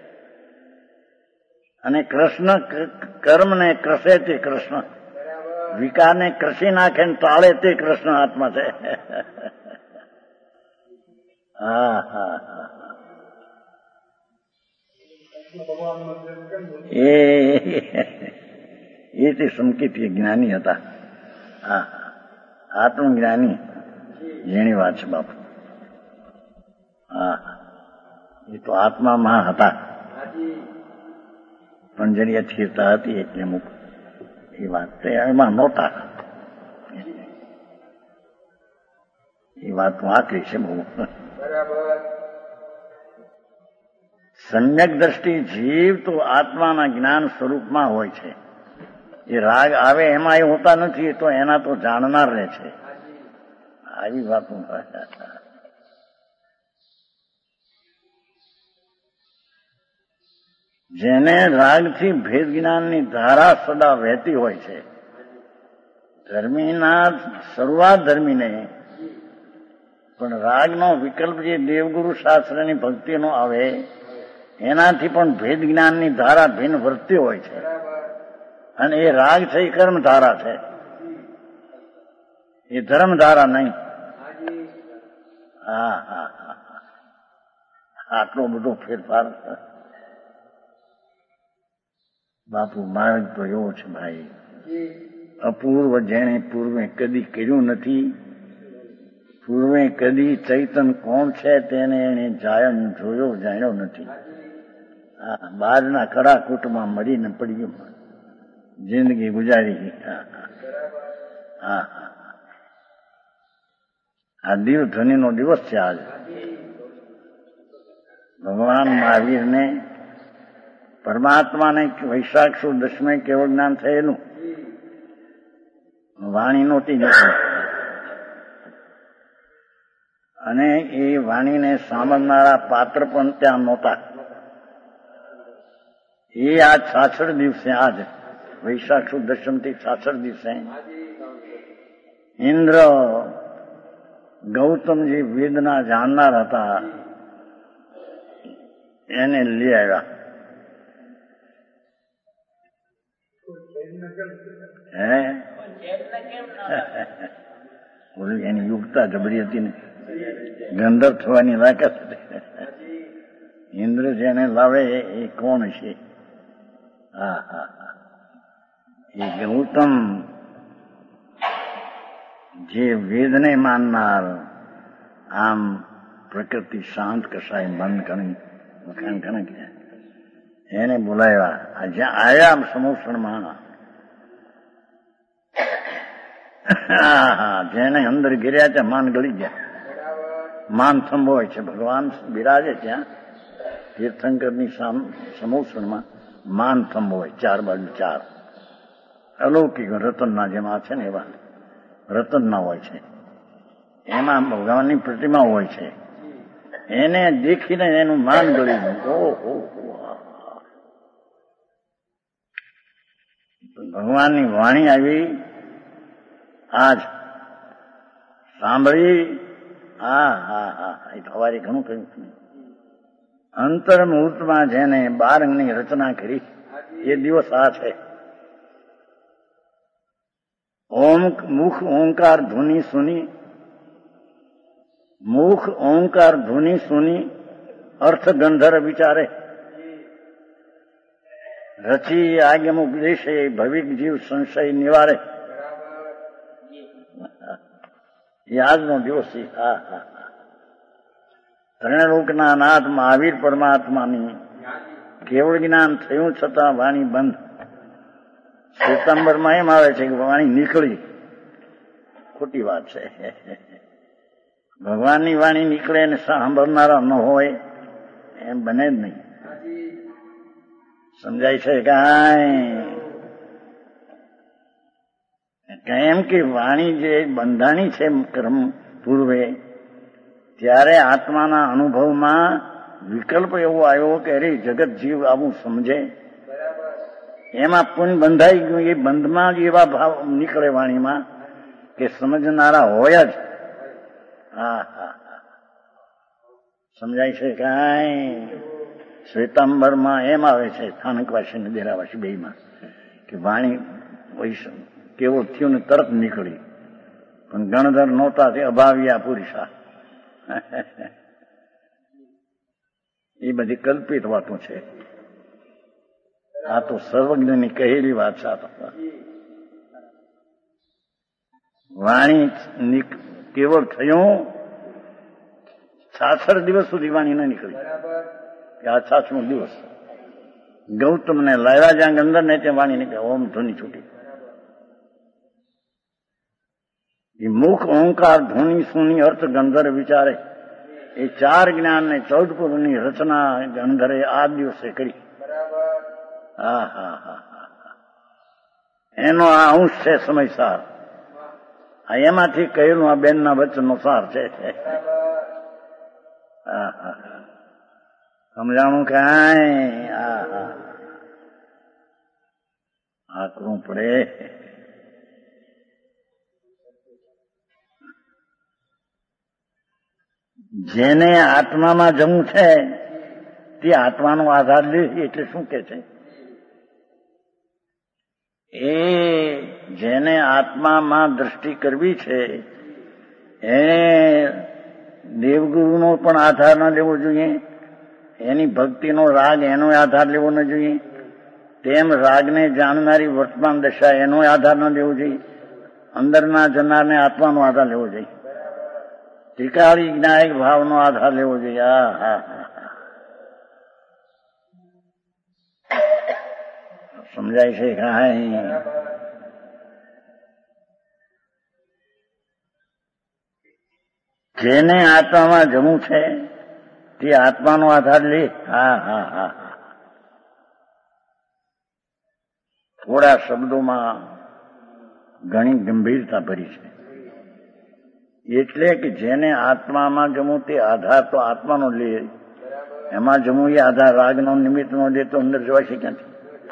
અને કૃષ્ણ કર્મને કૃષે તે કૃષ્ણ, વિકારને કૃષી નાખે ને ટાળે તે કૃષ્ણ આત્મા છે. હા હા હા, એ તે સંકેત જ્ઞાની હતા. હા, આત્મજ્ઞાની જેની વાત છે બાપુ. હા, એ તો આત્મામાં હતા, પણ જરી સ્થિરતા હતી એટલે અમુક એ વાત એમાં નહોતા. એ વાત વાંકરી છે બહુ. સમ્યક દ્રષ્ટિ જીવ તો આત્માના જ્ઞાન સ્વરૂપમાં હોય છે. એ રાગ આવે એમાં એ હોતા નથી, તો એના તો જાણનાર રહે છે. આવી વાતો જેને રાગથી ભેદ જ્ઞાનની ધારા સદા વહેતી હોય છે. ધર્મીના શરૂઆત ધર્મીને પણ રાગનો વિકલ્પ જે દેવગુરુ શાસ્ત્રની ભક્તિનો આવે એનાથી પણ ભેદ જ્ઞાનની ધારા ભિન્ન વર્તી હોય છે. અને એ રાગ છે એ કર્મધારા છે, એ ધર્મધારા નહીં. હા હા હા, આટલો બધો ફેરફાર બાપુ. માર્ગ તો એવો છે ભાઈ, અપૂર્વ જેણે પૂર્વે કદી કર્યું નથી, પૂર્વે કદી ચૈતન કોણ છે તેને એને જોયો જાણ્યો નથી. બહારના કડાકૂટમાં મળીને પડ્યું જિંદગી ગુજારી. હા, આ દિવ ધ્વનિનો દિવસ છે આજ. ભગવાન મહાવીરને પરમાત્માને વૈશાખ સુદ દસમે કેવળ જ્ઞાન થયેલું, વાણી નહોતી નથી, અને એ વાણીને સાંભળનારા પાત્ર પણ ત્યાં નહોતા. એ આજ 66 દિવસે, આજ વૈશાખ સુદ દસમથી 66 દિવસે ઇન્દ્ર ગૌતમજી વેદના જાણનાર હતા એને લઈ આવ્યા. એની યુગતા જબરી હતી ને, ગંધર્વ થવાની લાયકાત હતી. ઇન્દ્ર જેને લાવે એ કોણ છે? હા હા, એ ગૌતમ જે વેદને માનનાર, આમ પ્રકૃતિ શાંત કસાય બંધ કરી વખાણ કરે કે એને બોલાવ્યા. જ્યાં આવ્યા સમોસણમાં, જેને અંદર ગિર્યા ત્યાં માન ગળી ગયા. માન થંભો હોય છે, ભગવાન બિરાજે ત્યાં તીર્થંકરની સમોસણમાં માન થંભો હોય, 4 બાજુ 4 અલૌકિક રતનના જેમાં છે ને એવા રતનના હોય છે. એમાં ભગવાનની પ્રતિમા હોય છે. એને દેખીને એનું માન ગળી ગયું. ભગવાનની વાણી આવી આજ સાંભળી. હા હા હા, એ સવારે ઘણું કહ્યું. અંતર મુહૂર્તમાં જેને 12 અંગની રચના કરી એ દિવસ આ છે. મુખ ઓંકાર ધુનિ સુની, મુખ ઓંકાર ધુનિ સુની અર્થ ગંધર્વ વિચારે, રચી આગમ ઉપદેશે ભવિક જીવ સંશય નિવારે. એ આજનો દિવસ છે. હા હા, ત્રણલોકના નાથ મહાવીર પરમાત્માની કેવળ જ્ઞાન થયું છતાં વાણી બંધ. શ્વેતાંબરમાં એમ આવે છે કે વાણી નીકળી, ખોટી વાત છે. ભગવાનની વાણી નીકળે ને સાંભળનારા ન હોય એમ બને જ નહીં. સમજાય છે કેમ કે વાણી જે બંધાણી છે કર્મ પૂર્વે, ત્યારે આત્માના અનુભવમાં વિકલ્પ એવો આવ્યો કે અરે જગત જીવ આવું સમજે, એમાં પુન બંધાઈ ગયું. એ બંધમાં જ એવા ભાવ નીકળે વાણીમાં કે સમજનારા હોય જ. હા હા, સમજાય છે કાંઈ? શ્વેતાંબરમાં એમ આવે છે, સ્થાનકવાસી ને દેરાવાસી બેયમાં, કે વાણી કેવો થયું ને તરત નીકળી, પણ ગણધર નહોતા તે અભાવ્યા પુરુષા. એ બધી કલ્પિત વાતો છે. આ તો સર્વજ્ઞની કહેલી વાત સાથ વાણી કેવળ થયું 66 દિવસ સુધી વાણી ન નીકળી કે આ 66મો દિવસ ગૌતમને લાવ્યા જ્યાં અંદર ને ત્યાં વાણી નીકળે ઓમ ધ્વનિ છૂટી એ મુખ ઓંકાર ધ્વનિ સુની અર્થ ગંધર્વ વિચારે એ 4 જ્ઞાન ને 14 પુરની રચના ગંધરે આ દિવસે કરી હા હા હા એનો આ અંશ છે સમયસાર એમાંથી કહેલું આ બેનના વચનનો સાર છે સમજાણું કાંઈ આ કરવું પડે જેને આત્મામાં જમવું છે તે આત્માનો આધાર લે એટલે શું કે છે એ જેને આત્મામાં દ્રષ્ટિ કરવી છે એને દેવગુરુનો પણ આધાર ન લેવો જોઈએ, એની ભક્તિનો રાગ એનો આધાર લેવો ન જોઈએ, તેમ રાગને જાણનારી વર્તમાન દશા એનો આધાર ન લેવો જોઈએ, અંદરના જનારને આત્માનો આધાર લેવો જોઈએ, ત્રિકાળી જ્ઞાયક ભાવનો આધાર લેવો જોઈએ. સમજાય છે કાંઈ? જેને આત્મામાં જમવું છે તે આત્માનો આધાર લે. થોડા શબ્દોમાં ઘણી ગંભીરતા ભરી છે. એટલે કે જેને આત્મામાં જમવું તે આધાર તો આત્માનો લે, એમાં જમવું એ આધાર રાગનો નિમિત્તનો લે તો અંદર જવાય છે ક્યાંથી?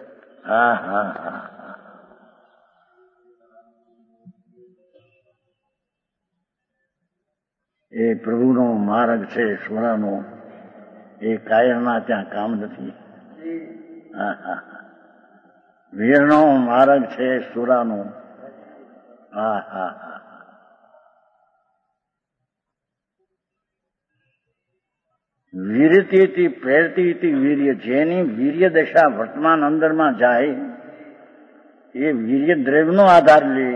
એ પ્રભુનો માર્ગ છે સ્વરાનો, એ કાયરના ત્યાં કામ નથી. વીરનો માર્ગ છે સુરાનો. વીરતી પ્રેરતી વીર્ય, જેની વીર્ય દશા વર્તમાન અંદરમાં જાય એ વીર્ય દ્રવ્યનો આધાર લે.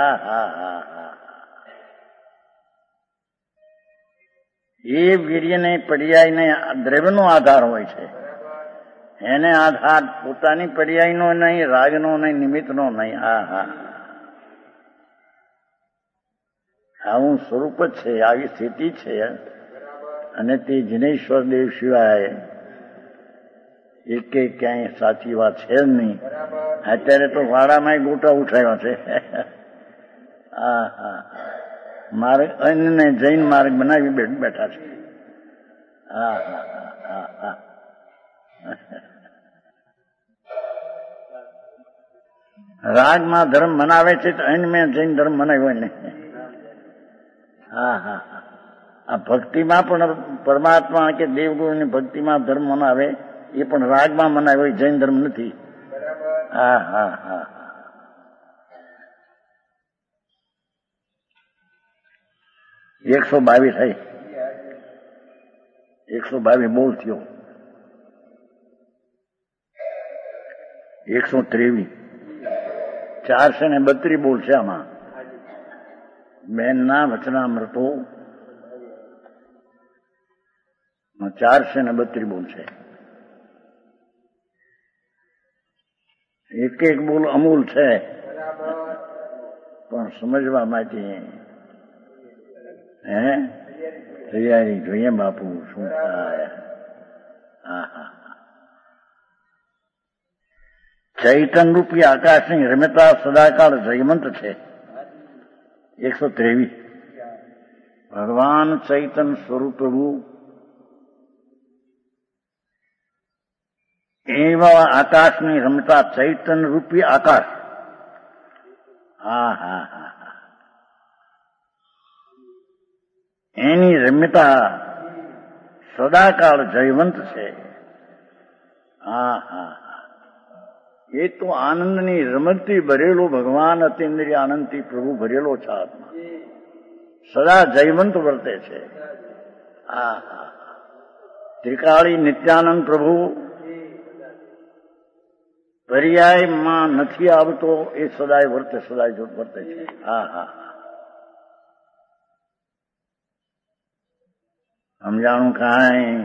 એ વીર્યને પર્યાયને દ્રવ્યનો આધાર હોય છે, એને આધાર પોતાની પર્યાયનો નહીં, રાગનો નહીં, નિમિત્તનો નહીં. આવું સ્વરૂપ જ છે, આવી સ્થિતિ છે. અને તે જિનેશ્વર દેવ સિવાય એકે ક્યાંય સાચી વાત છે જ નહીં. અત્યારે તો વાડામાં ગોટા ઉઠાવ્યા છે. માર્ગ અન્યને જૈન માર્ગ બનાવી બેઠા છે. રાગમાં ધર્મ મનાવે છે તો અન્યમાં જૈન ધર્મ મનાવ્યો ને. આ ભક્તિમાં પણ પરમાત્મા કે દેવગુરુની ભક્તિમાં ધર્મ મનાવે એ પણ રાગમાં મનાવે, જૈન ધર્મ નથી. 122 થઈ, 122 બોલ થયો, 123, 432 બોલ છે આમાં. બેનના વચનામૃતો 432 બોલ છે. એક એક બોલ અમૂલ છે, પણ સમજવા માટે તૈયારી જોઈએ બાપુ. શું થાય? ચૈતન રૂપી આકાશની રમ્યતા સદાકાળ જયમંત છે. 123 ભગવાન ચૈતન સ્વરૂપ પ્રભુ એવા આકાશની રમતા ચૈતન રૂપી આકાશ. એની રમ્યતા સદાકાળ જયવંત છે. એ તો આનંદની રમતથી ભરેલો ભગવાન અતિન્દ્રિય આનંદથી પ્રભુ ભરેલો છે આત્મા, સદા જયવંત વર્તે છે. ત્રિકાળી નિત્યાનંદ પ્રભુ પર્યાયમાં નથી આવતો એ સદાય વર્તે વર્તે છે. હા હા સમજાણું કાંઈ?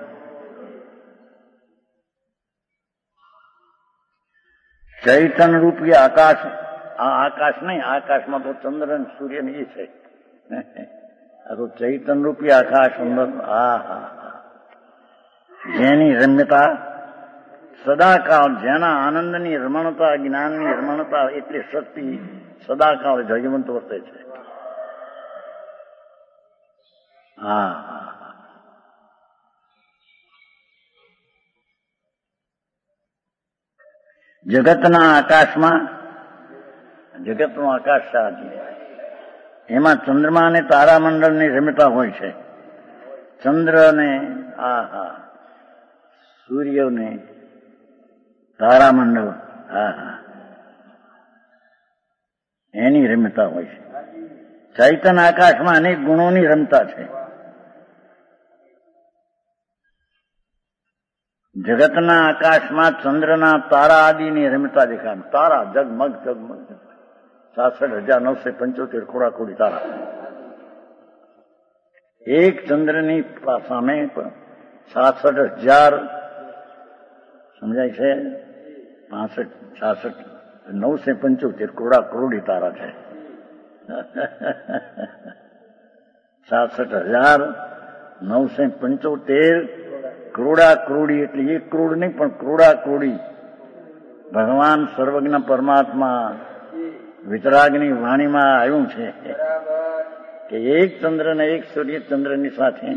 ચૈતન રૂપી આકાશ, આ આકાશ નહીં, આકાશમાં તો ચંદ્ર અને સૂર્ય ને એ છે. આ તો ચૈતન રૂપી આકાશ અંદર. હા હા જેની રમ્યતા સદાકાળ, જેના આનંદની રમણતા, જ્ઞાનની રમણતા, એટલી શક્તિ સદાકાળ જયવંત વર્તે છે. હા જગતના આકાશમાં, જગતનું આકાશ સાચી, એમાં ચંદ્રમા અને તારામંડળની રમ્યતા હોય છે. ચંદ્રને સૂર્યને તારામંડળ એની રમ્યતા હોય છે. ચૈતન આકાશમાં અનેક ગુણોની રમતા છે. જગતના આકાશમાં ચંદ્રના તારા આદિની રમતા દેખાય. તારા જગમગ જગમગ 66,975 કોડાકોડી તારા. એક ચંદ્રની સામે 66,000 સમજાય છે, 66,975 કોડાકોડી તારા છે. 66,975 કરોડા કરોડી, એટલે 1 કરોડ નહીં પણ કરોડા કરોડી. ભગવાન સર્વજ્ઞ પરમાત્મા વિતરાગની વાણીમાં આવ્યું છે કે એક ચંદ્ર ને એક સૂર્ય ચંદ્રની સાથે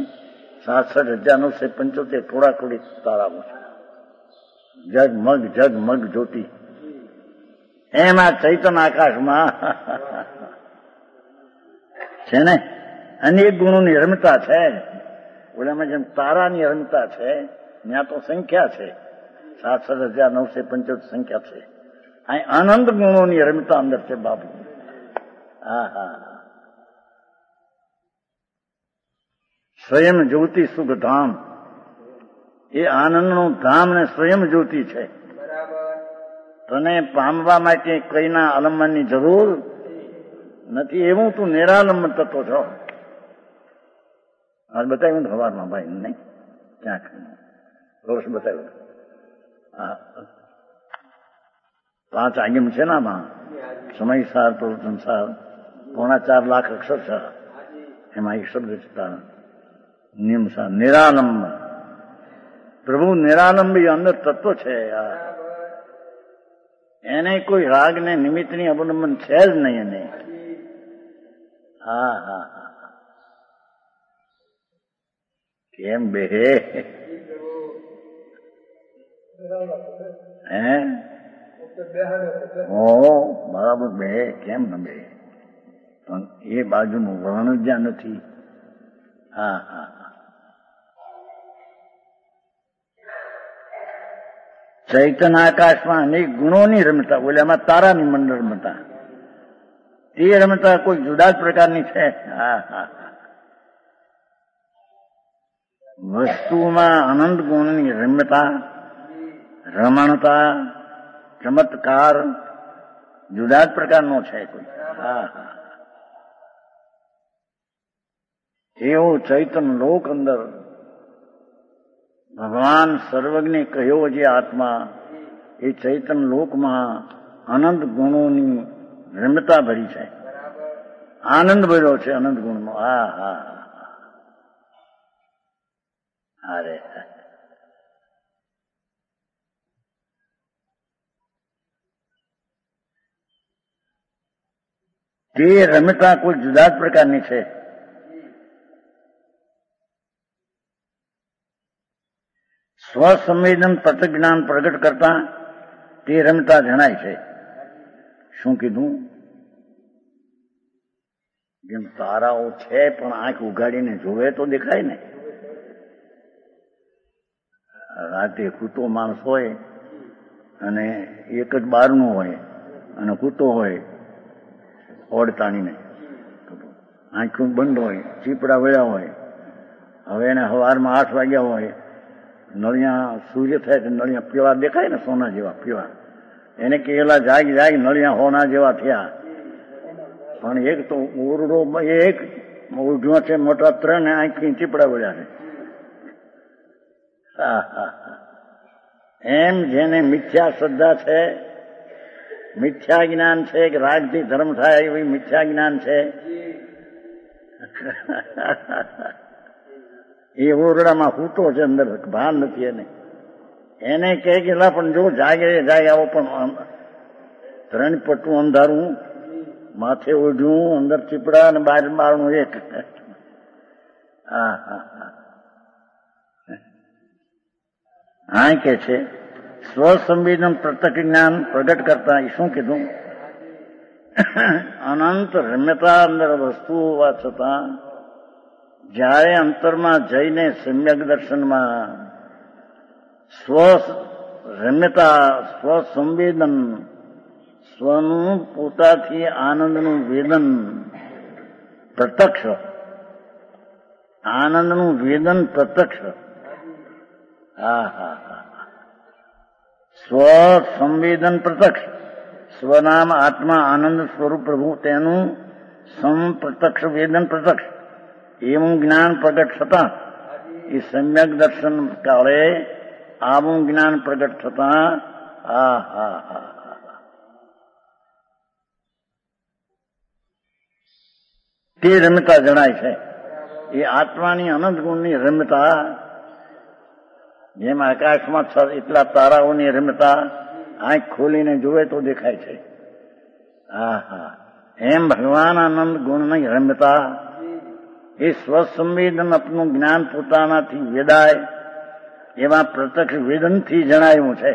66,975 કરોડા કરોડી તારાઓ છે. જગમગ જગમગ જ્યોતિ એમાં ચૈતન આકાશમાં છે ને અનેક ગુણોની રમતા છે. ઓલામાં જેમ તારાની રમતા છે, ત્યાં તો સંખ્યા છે, 67,975 સંખ્યા છે. અહીં આનંદ ગુણોની રમતા અંદર છે બાપુ. સ્વયં જ્યોતિ સુખ ધામ, એ આનંદનું ધામ ને સ્વયં જ્યોતિ છે. તને પામવા માટે કઈના આલંબનની જરૂર નથી, એવું તું નિરાલંબન થતો છો. આજ બતાવ્યું ને સવારમાં ભાઈ, નહીં ક્યાંક રોષ બતાવ્યું. 5 આગમ છે ને આમાં, સમયસાર પ્રવચનસાર 4.25 લાખ અક્ષર છે. એમાં એક શબ્દ છે નિયમસાર, નિરાલંબ. પ્રભુ નિરાલંબ એ અંદર તત્વ છે. એને કોઈ રાગ ને નિમિત્તની અવલંબન છે જ નહીં એને. કેમ બે બરાબર બે, કેમ ન બે? પણ એ બાજુનું વર્ણ જ્યાં નથી. ચૈતન આકાશમાં અનેક ગુણોની રમતા, ઓલામાં તારાની મંડળ રમતા, એ રમતા કોઈ જુદા જ પ્રકારની છે. વસ્તુમાં આનંદ ગુણની રમ્યતા, રમણતા, ચમત્કાર જુદા જ પ્રકારનો છે કોઈ. એવો ચૈતન લોક અંદર ભગવાન સર્વજ્ઞે કહ્યો જે આત્મા, એ ચૈતન લોકમાં આનંદ ગુણોની રમ્યતા ભરી છે. આનંદ ભર્યો છે આનંદ ગુણનો. અરે તે રમ્યતા કોઈ જુદા જ પ્રકારની છે. સ્વસંવેદન તત્વજ્ઞાન પ્રગટ કરતા તે રમતા જણાય છે. શું કીધું? જેમ તારાઓ છે પણ આંખ ઉગાડીને જોવે તો દેખાય ને. રાતે કૂતો માણસ હોય અને એક જ બારનું હોય અને કૂતો હોય ઓડ તાણીને, આંખું બંધ હોય, ચીપડા વળ્યા હોય. હવે એને સવારમાં 8 વાગ્યા હોય, નળિયા સૂર્ય થાય તો નળિયા પીળા દેખાય ને, સોના જેવા પીળા. એને કેલા જાગ જાગ નળિયા હોના જેવા થયા. પણ એક તો ઓરડો એક ઓઢ્યો છે મોટા 3 આંખી ચીપડા વળ્યા છે. એમ જેને મિથ્યા શ્રદ્ધા છે, મિથ્યા જ્ઞાન છે કે રાગથી ધર્મ થાય એવી મિથ્યા જ્ઞાન છે, એ ઓરડામાં હૂતો છે, અંદર ભાન નથી. એને કહે કે પણ જો જાગે જાગે આવો, પણ 3 પટ્ટું અંધારું, માથે ઓઢ્યું, અંદર ચીપડા અને બહાર બારણું એક. હા કે છે સ્વસંવેદન પ્રત્યક્ષ જ્ઞાન પ્રગટ કરતા એ શું કીધું? અનંત રમ્યતા અંદર વસ્તુ હોવા છતાં જ્યારે અંતરમાં જઈને સમ્યક દર્શનમાં રમ્યતા, સ્વસંવેદન, સ્વનું પોતાથી આનંદનું વેદન પ્રત્યક્ષ, આનંદનું વેદન પ્રત્યક્ષ. સ્વસંવેદન પ્રત્યક્ષ, સ્વનામ આત્મા આનંદ સ્વરૂપ પ્રભુ તેનું પ્રત્યક્ષ વેદન પ્રત્યક્ષ એવું જ્ઞાન પ્રગટ થતા એ સમ્યક દર્શન કાળે આવું જ્ઞાન પ્રગટ થતા તે રમ્યતા જણાય છે. એ આત્માની અનંત ગુણની રમ્યતા, જેમ આકાશમાં એટલા તારાઓની રમ્યતા આંખ ખોલીને જોવે તો દેખાય છે. એમ ભગવાન આનંદ ગુણની રમ્યતા, એ સ્વસંવેદન આપનું જ્ઞાન પોતાનાથી વેદાય એવા પ્રત્યક્ષ વેદનથી જણાયું છે.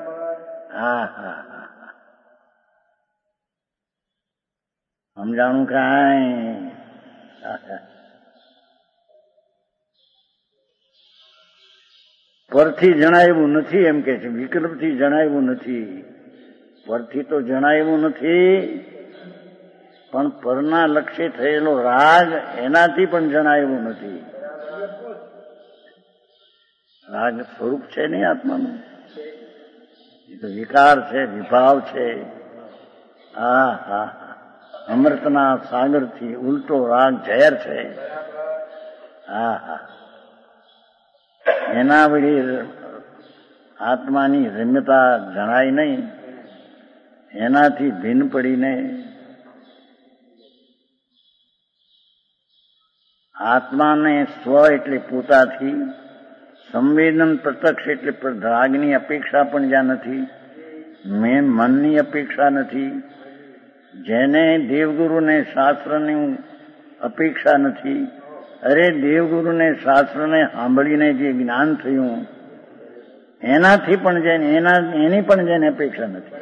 સમજાણું કાંઈ? પરથી જણાવ્યું નથી એમ કે છે, વિકલ્પથી જણાવ્યું નથી. પરથી તો જણાવ્યું નથી, પણ પરના લક્ષ્ય થયેલો રાગ એનાથી પણ જણાવ્યું નથી. રાગ સ્વરૂપ છે નહીં આત્માનું, એ તો વિકાર છે, વિભાવ છે. અમૃતના સાગરથી ઉલટો રાગ ઝેર છે. એના વળી આત્માની રમ્યતા જણાય નહીં, એનાથી ભિન્ન પડીને આત્માને સ્વ એટલે પોતાથી, સંવેદન પ્રત્યક્ષ એટલે રાગની અપેક્ષા પણ જ્યાં નથી, મનની અપેક્ષા નથી, જેને દેવગુરુને શાસ્ત્રની અપેક્ષા નથી. અરે દેવગુરુને શાસ્ત્રને સાંભળીને જે જ્ઞાન થયું એનાથી પણ એની પણ જેને અપેક્ષા નથી.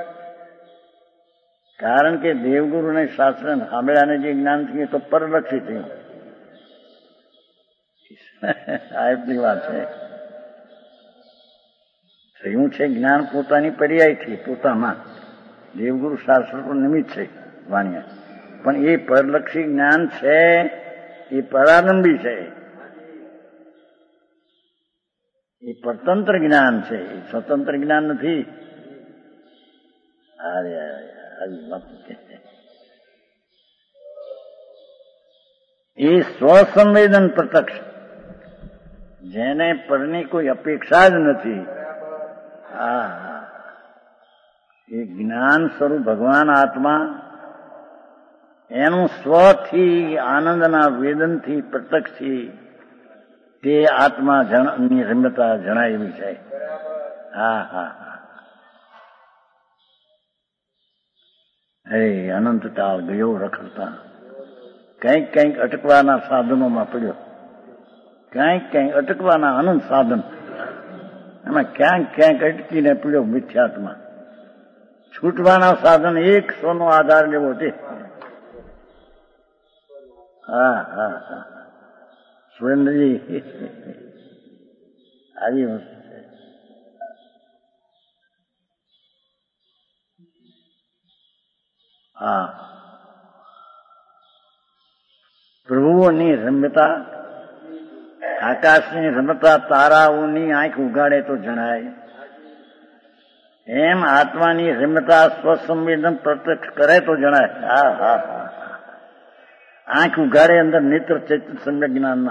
કારણ કે દેવગુરુને શાસ્ત્રને સાંભળ્યાને જે જ્ઞાન થયું તો પરલક્ષી થયું. સાહેબની વાત છે. થયું છે જ્ઞાન પોતાની પર્યાયથી, પોતામાં. દેવગુરુ શાસ્ત્ર પર નિમિત્ત છે વાણિયા, પણ એ પરલક્ષી જ્ઞાન છે, એ પરારંભી છે, એ પરતંત્ર જ્ઞાન છે, એ સ્વતંત્ર જ્ઞાન નથી. એ સ્વસંવેદન પ્રત્યક્ષ, જેને પરની કોઈ અપેક્ષા જ નથી. એ જ્ઞાન સ્વરૂપ ભગવાન આત્મા એનું સ્વથી, આનંદના વેદનથી, પ્રત્યક્ષથી તે આત્માની રમ્યતા જણાયેલી છે. હે અનંત કાળ ગયો રખડતા, કંઈક અટકવાના સાધનોમાં પડ્યો, કંઈક અટકવાના અનંત સાધન, એમાં ક્યાંક અટકીને પડ્યો મિથ્યાત્મા. છૂટવાના સાધન એક સ્વનો આધાર લેવો તે. સુરેન્દ્રજી આવી વસ્તુ છે. પ્રભુઓની રમ્યતા, આકાશની રમ્યતા તારાઓની આંખ ઉગાડે તો જણાય. એમ આત્માની રમ્યતા સ્વસંવેદન પ્રત્યક્ષ કરે તો જણાય. હા હા હા, આંખ ઉઘાડે અંદર નેત્ર ચૈતન્ય સમ્યક જ્ઞાનના.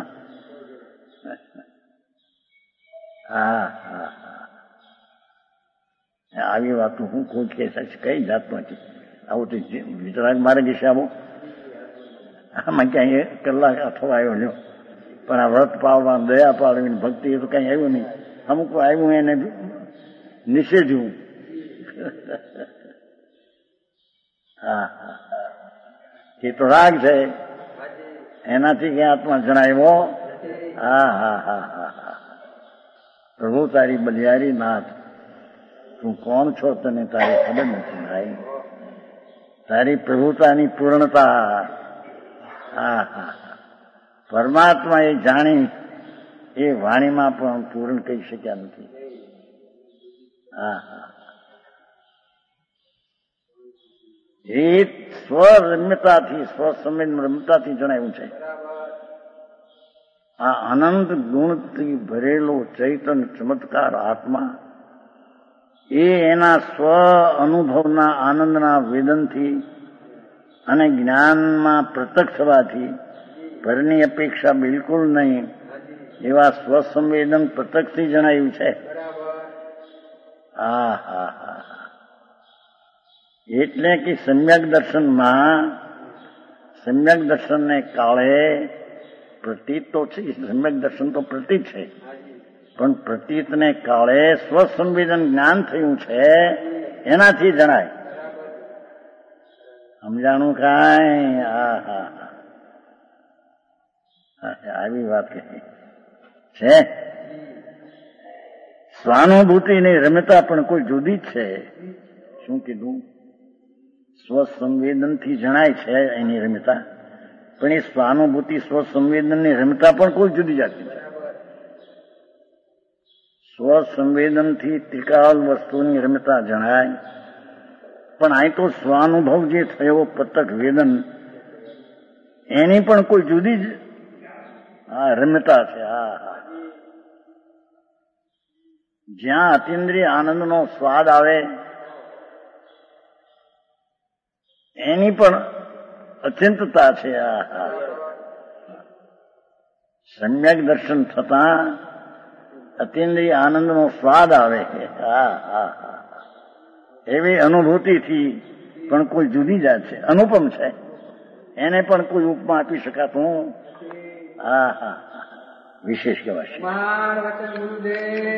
હા હા હા, આવી વાતો હું કોઈ કહે કઈ જાત નથી. આવું તો વિતરાગ મારે વિશે આવો આમાં ક્યાંય કલાક અઠવાયો લ્યો, પણ આ વ્રત પાળવા, દયા પાળવી, ભક્તિ એ તો કઈ આવ્યું નહીં. અમુક આવ્યું એને નિષેધ્યું. હા હા, એ તો રાગ છે, એનાથી ક્યાં આત્મા જણાવ્યો. હા હા હા હા હા, પ્રભુ તારી બલિયારી નાથ, તું કોણ છો તને તારી ખબર નથી ભાઈ. તારી પ્રભુતાની પૂર્ણતા. હા હા, પરમાત્મા એ જાણી એ વાણીમાં પણ પૂર્ણ કહી શક્યા નથી. હા હા, એ સ્વરમ્યતાથી સ્વસંવેદ રમતાથી જણાવ્યું છે. આ અનંત ગુણથી ભરેલો ચૈતન્ય ચમત્કાર આત્મા એ એના સ્વ અનુભવના આનંદના વેદનથી અને જ્ઞાનમાં પ્રત્યક્ષ થવાથી પરની અપેક્ષા બિલકુલ નહીં એવા સ્વસંવેદન પ્રત્યક્ષથી જણાયું છે. હા હા હા, એટલે કે સમ્યક દર્શનમાં, સમ્યક દર્શનને કાળે પ્રતીત તો છે, સમ્યક દર્શન તો પ્રતીત છે, પણ પ્રતીતને કાળે સ્વસંવેદન જ્ઞાન થયું છે એનાથી જણાય. સમજાણું કાંઈ? હા હા હા, આવી વાત કહી છે. સ્વાનુભૂતિની રમ્યતા પણ કોઈ જુદી જ છે. શું કીધું? સ્વસંવેદનથી જણાય છે એની રમ્યતા, પણ એ સ્વાનુભૂતિ સ્વસંવેદનની રમ્યતા પણ કોઈ જુદી જાતની છે. સ્વસંવેદનથી ત્રિકાલ વસ્તુની રમ્યતા જણાય, પણ અહીં તો સ્વાનુભવ જે થયો પ્રત્યક્ષ વેદન એની પણ કોઈ જુદી જ રમ્યતા છે. હા હા, જ્યાં અતિન્દ્રિય આનંદનો સ્વાદ આવે એની પણ અત્યંતતા છે. હા હા, સમ્યક દર્શન થતા અતિન્દ્રિય આનંદનો સ્વાદ આવે. હા હા હા, એવી અનુભૂતિથી પણ કોઈ જુદી જાત છે, અનુપમ છે, એને પણ કોઈ ઉપમા આપી શકાતું. હા હા, વિશેષ કહેવાય છે.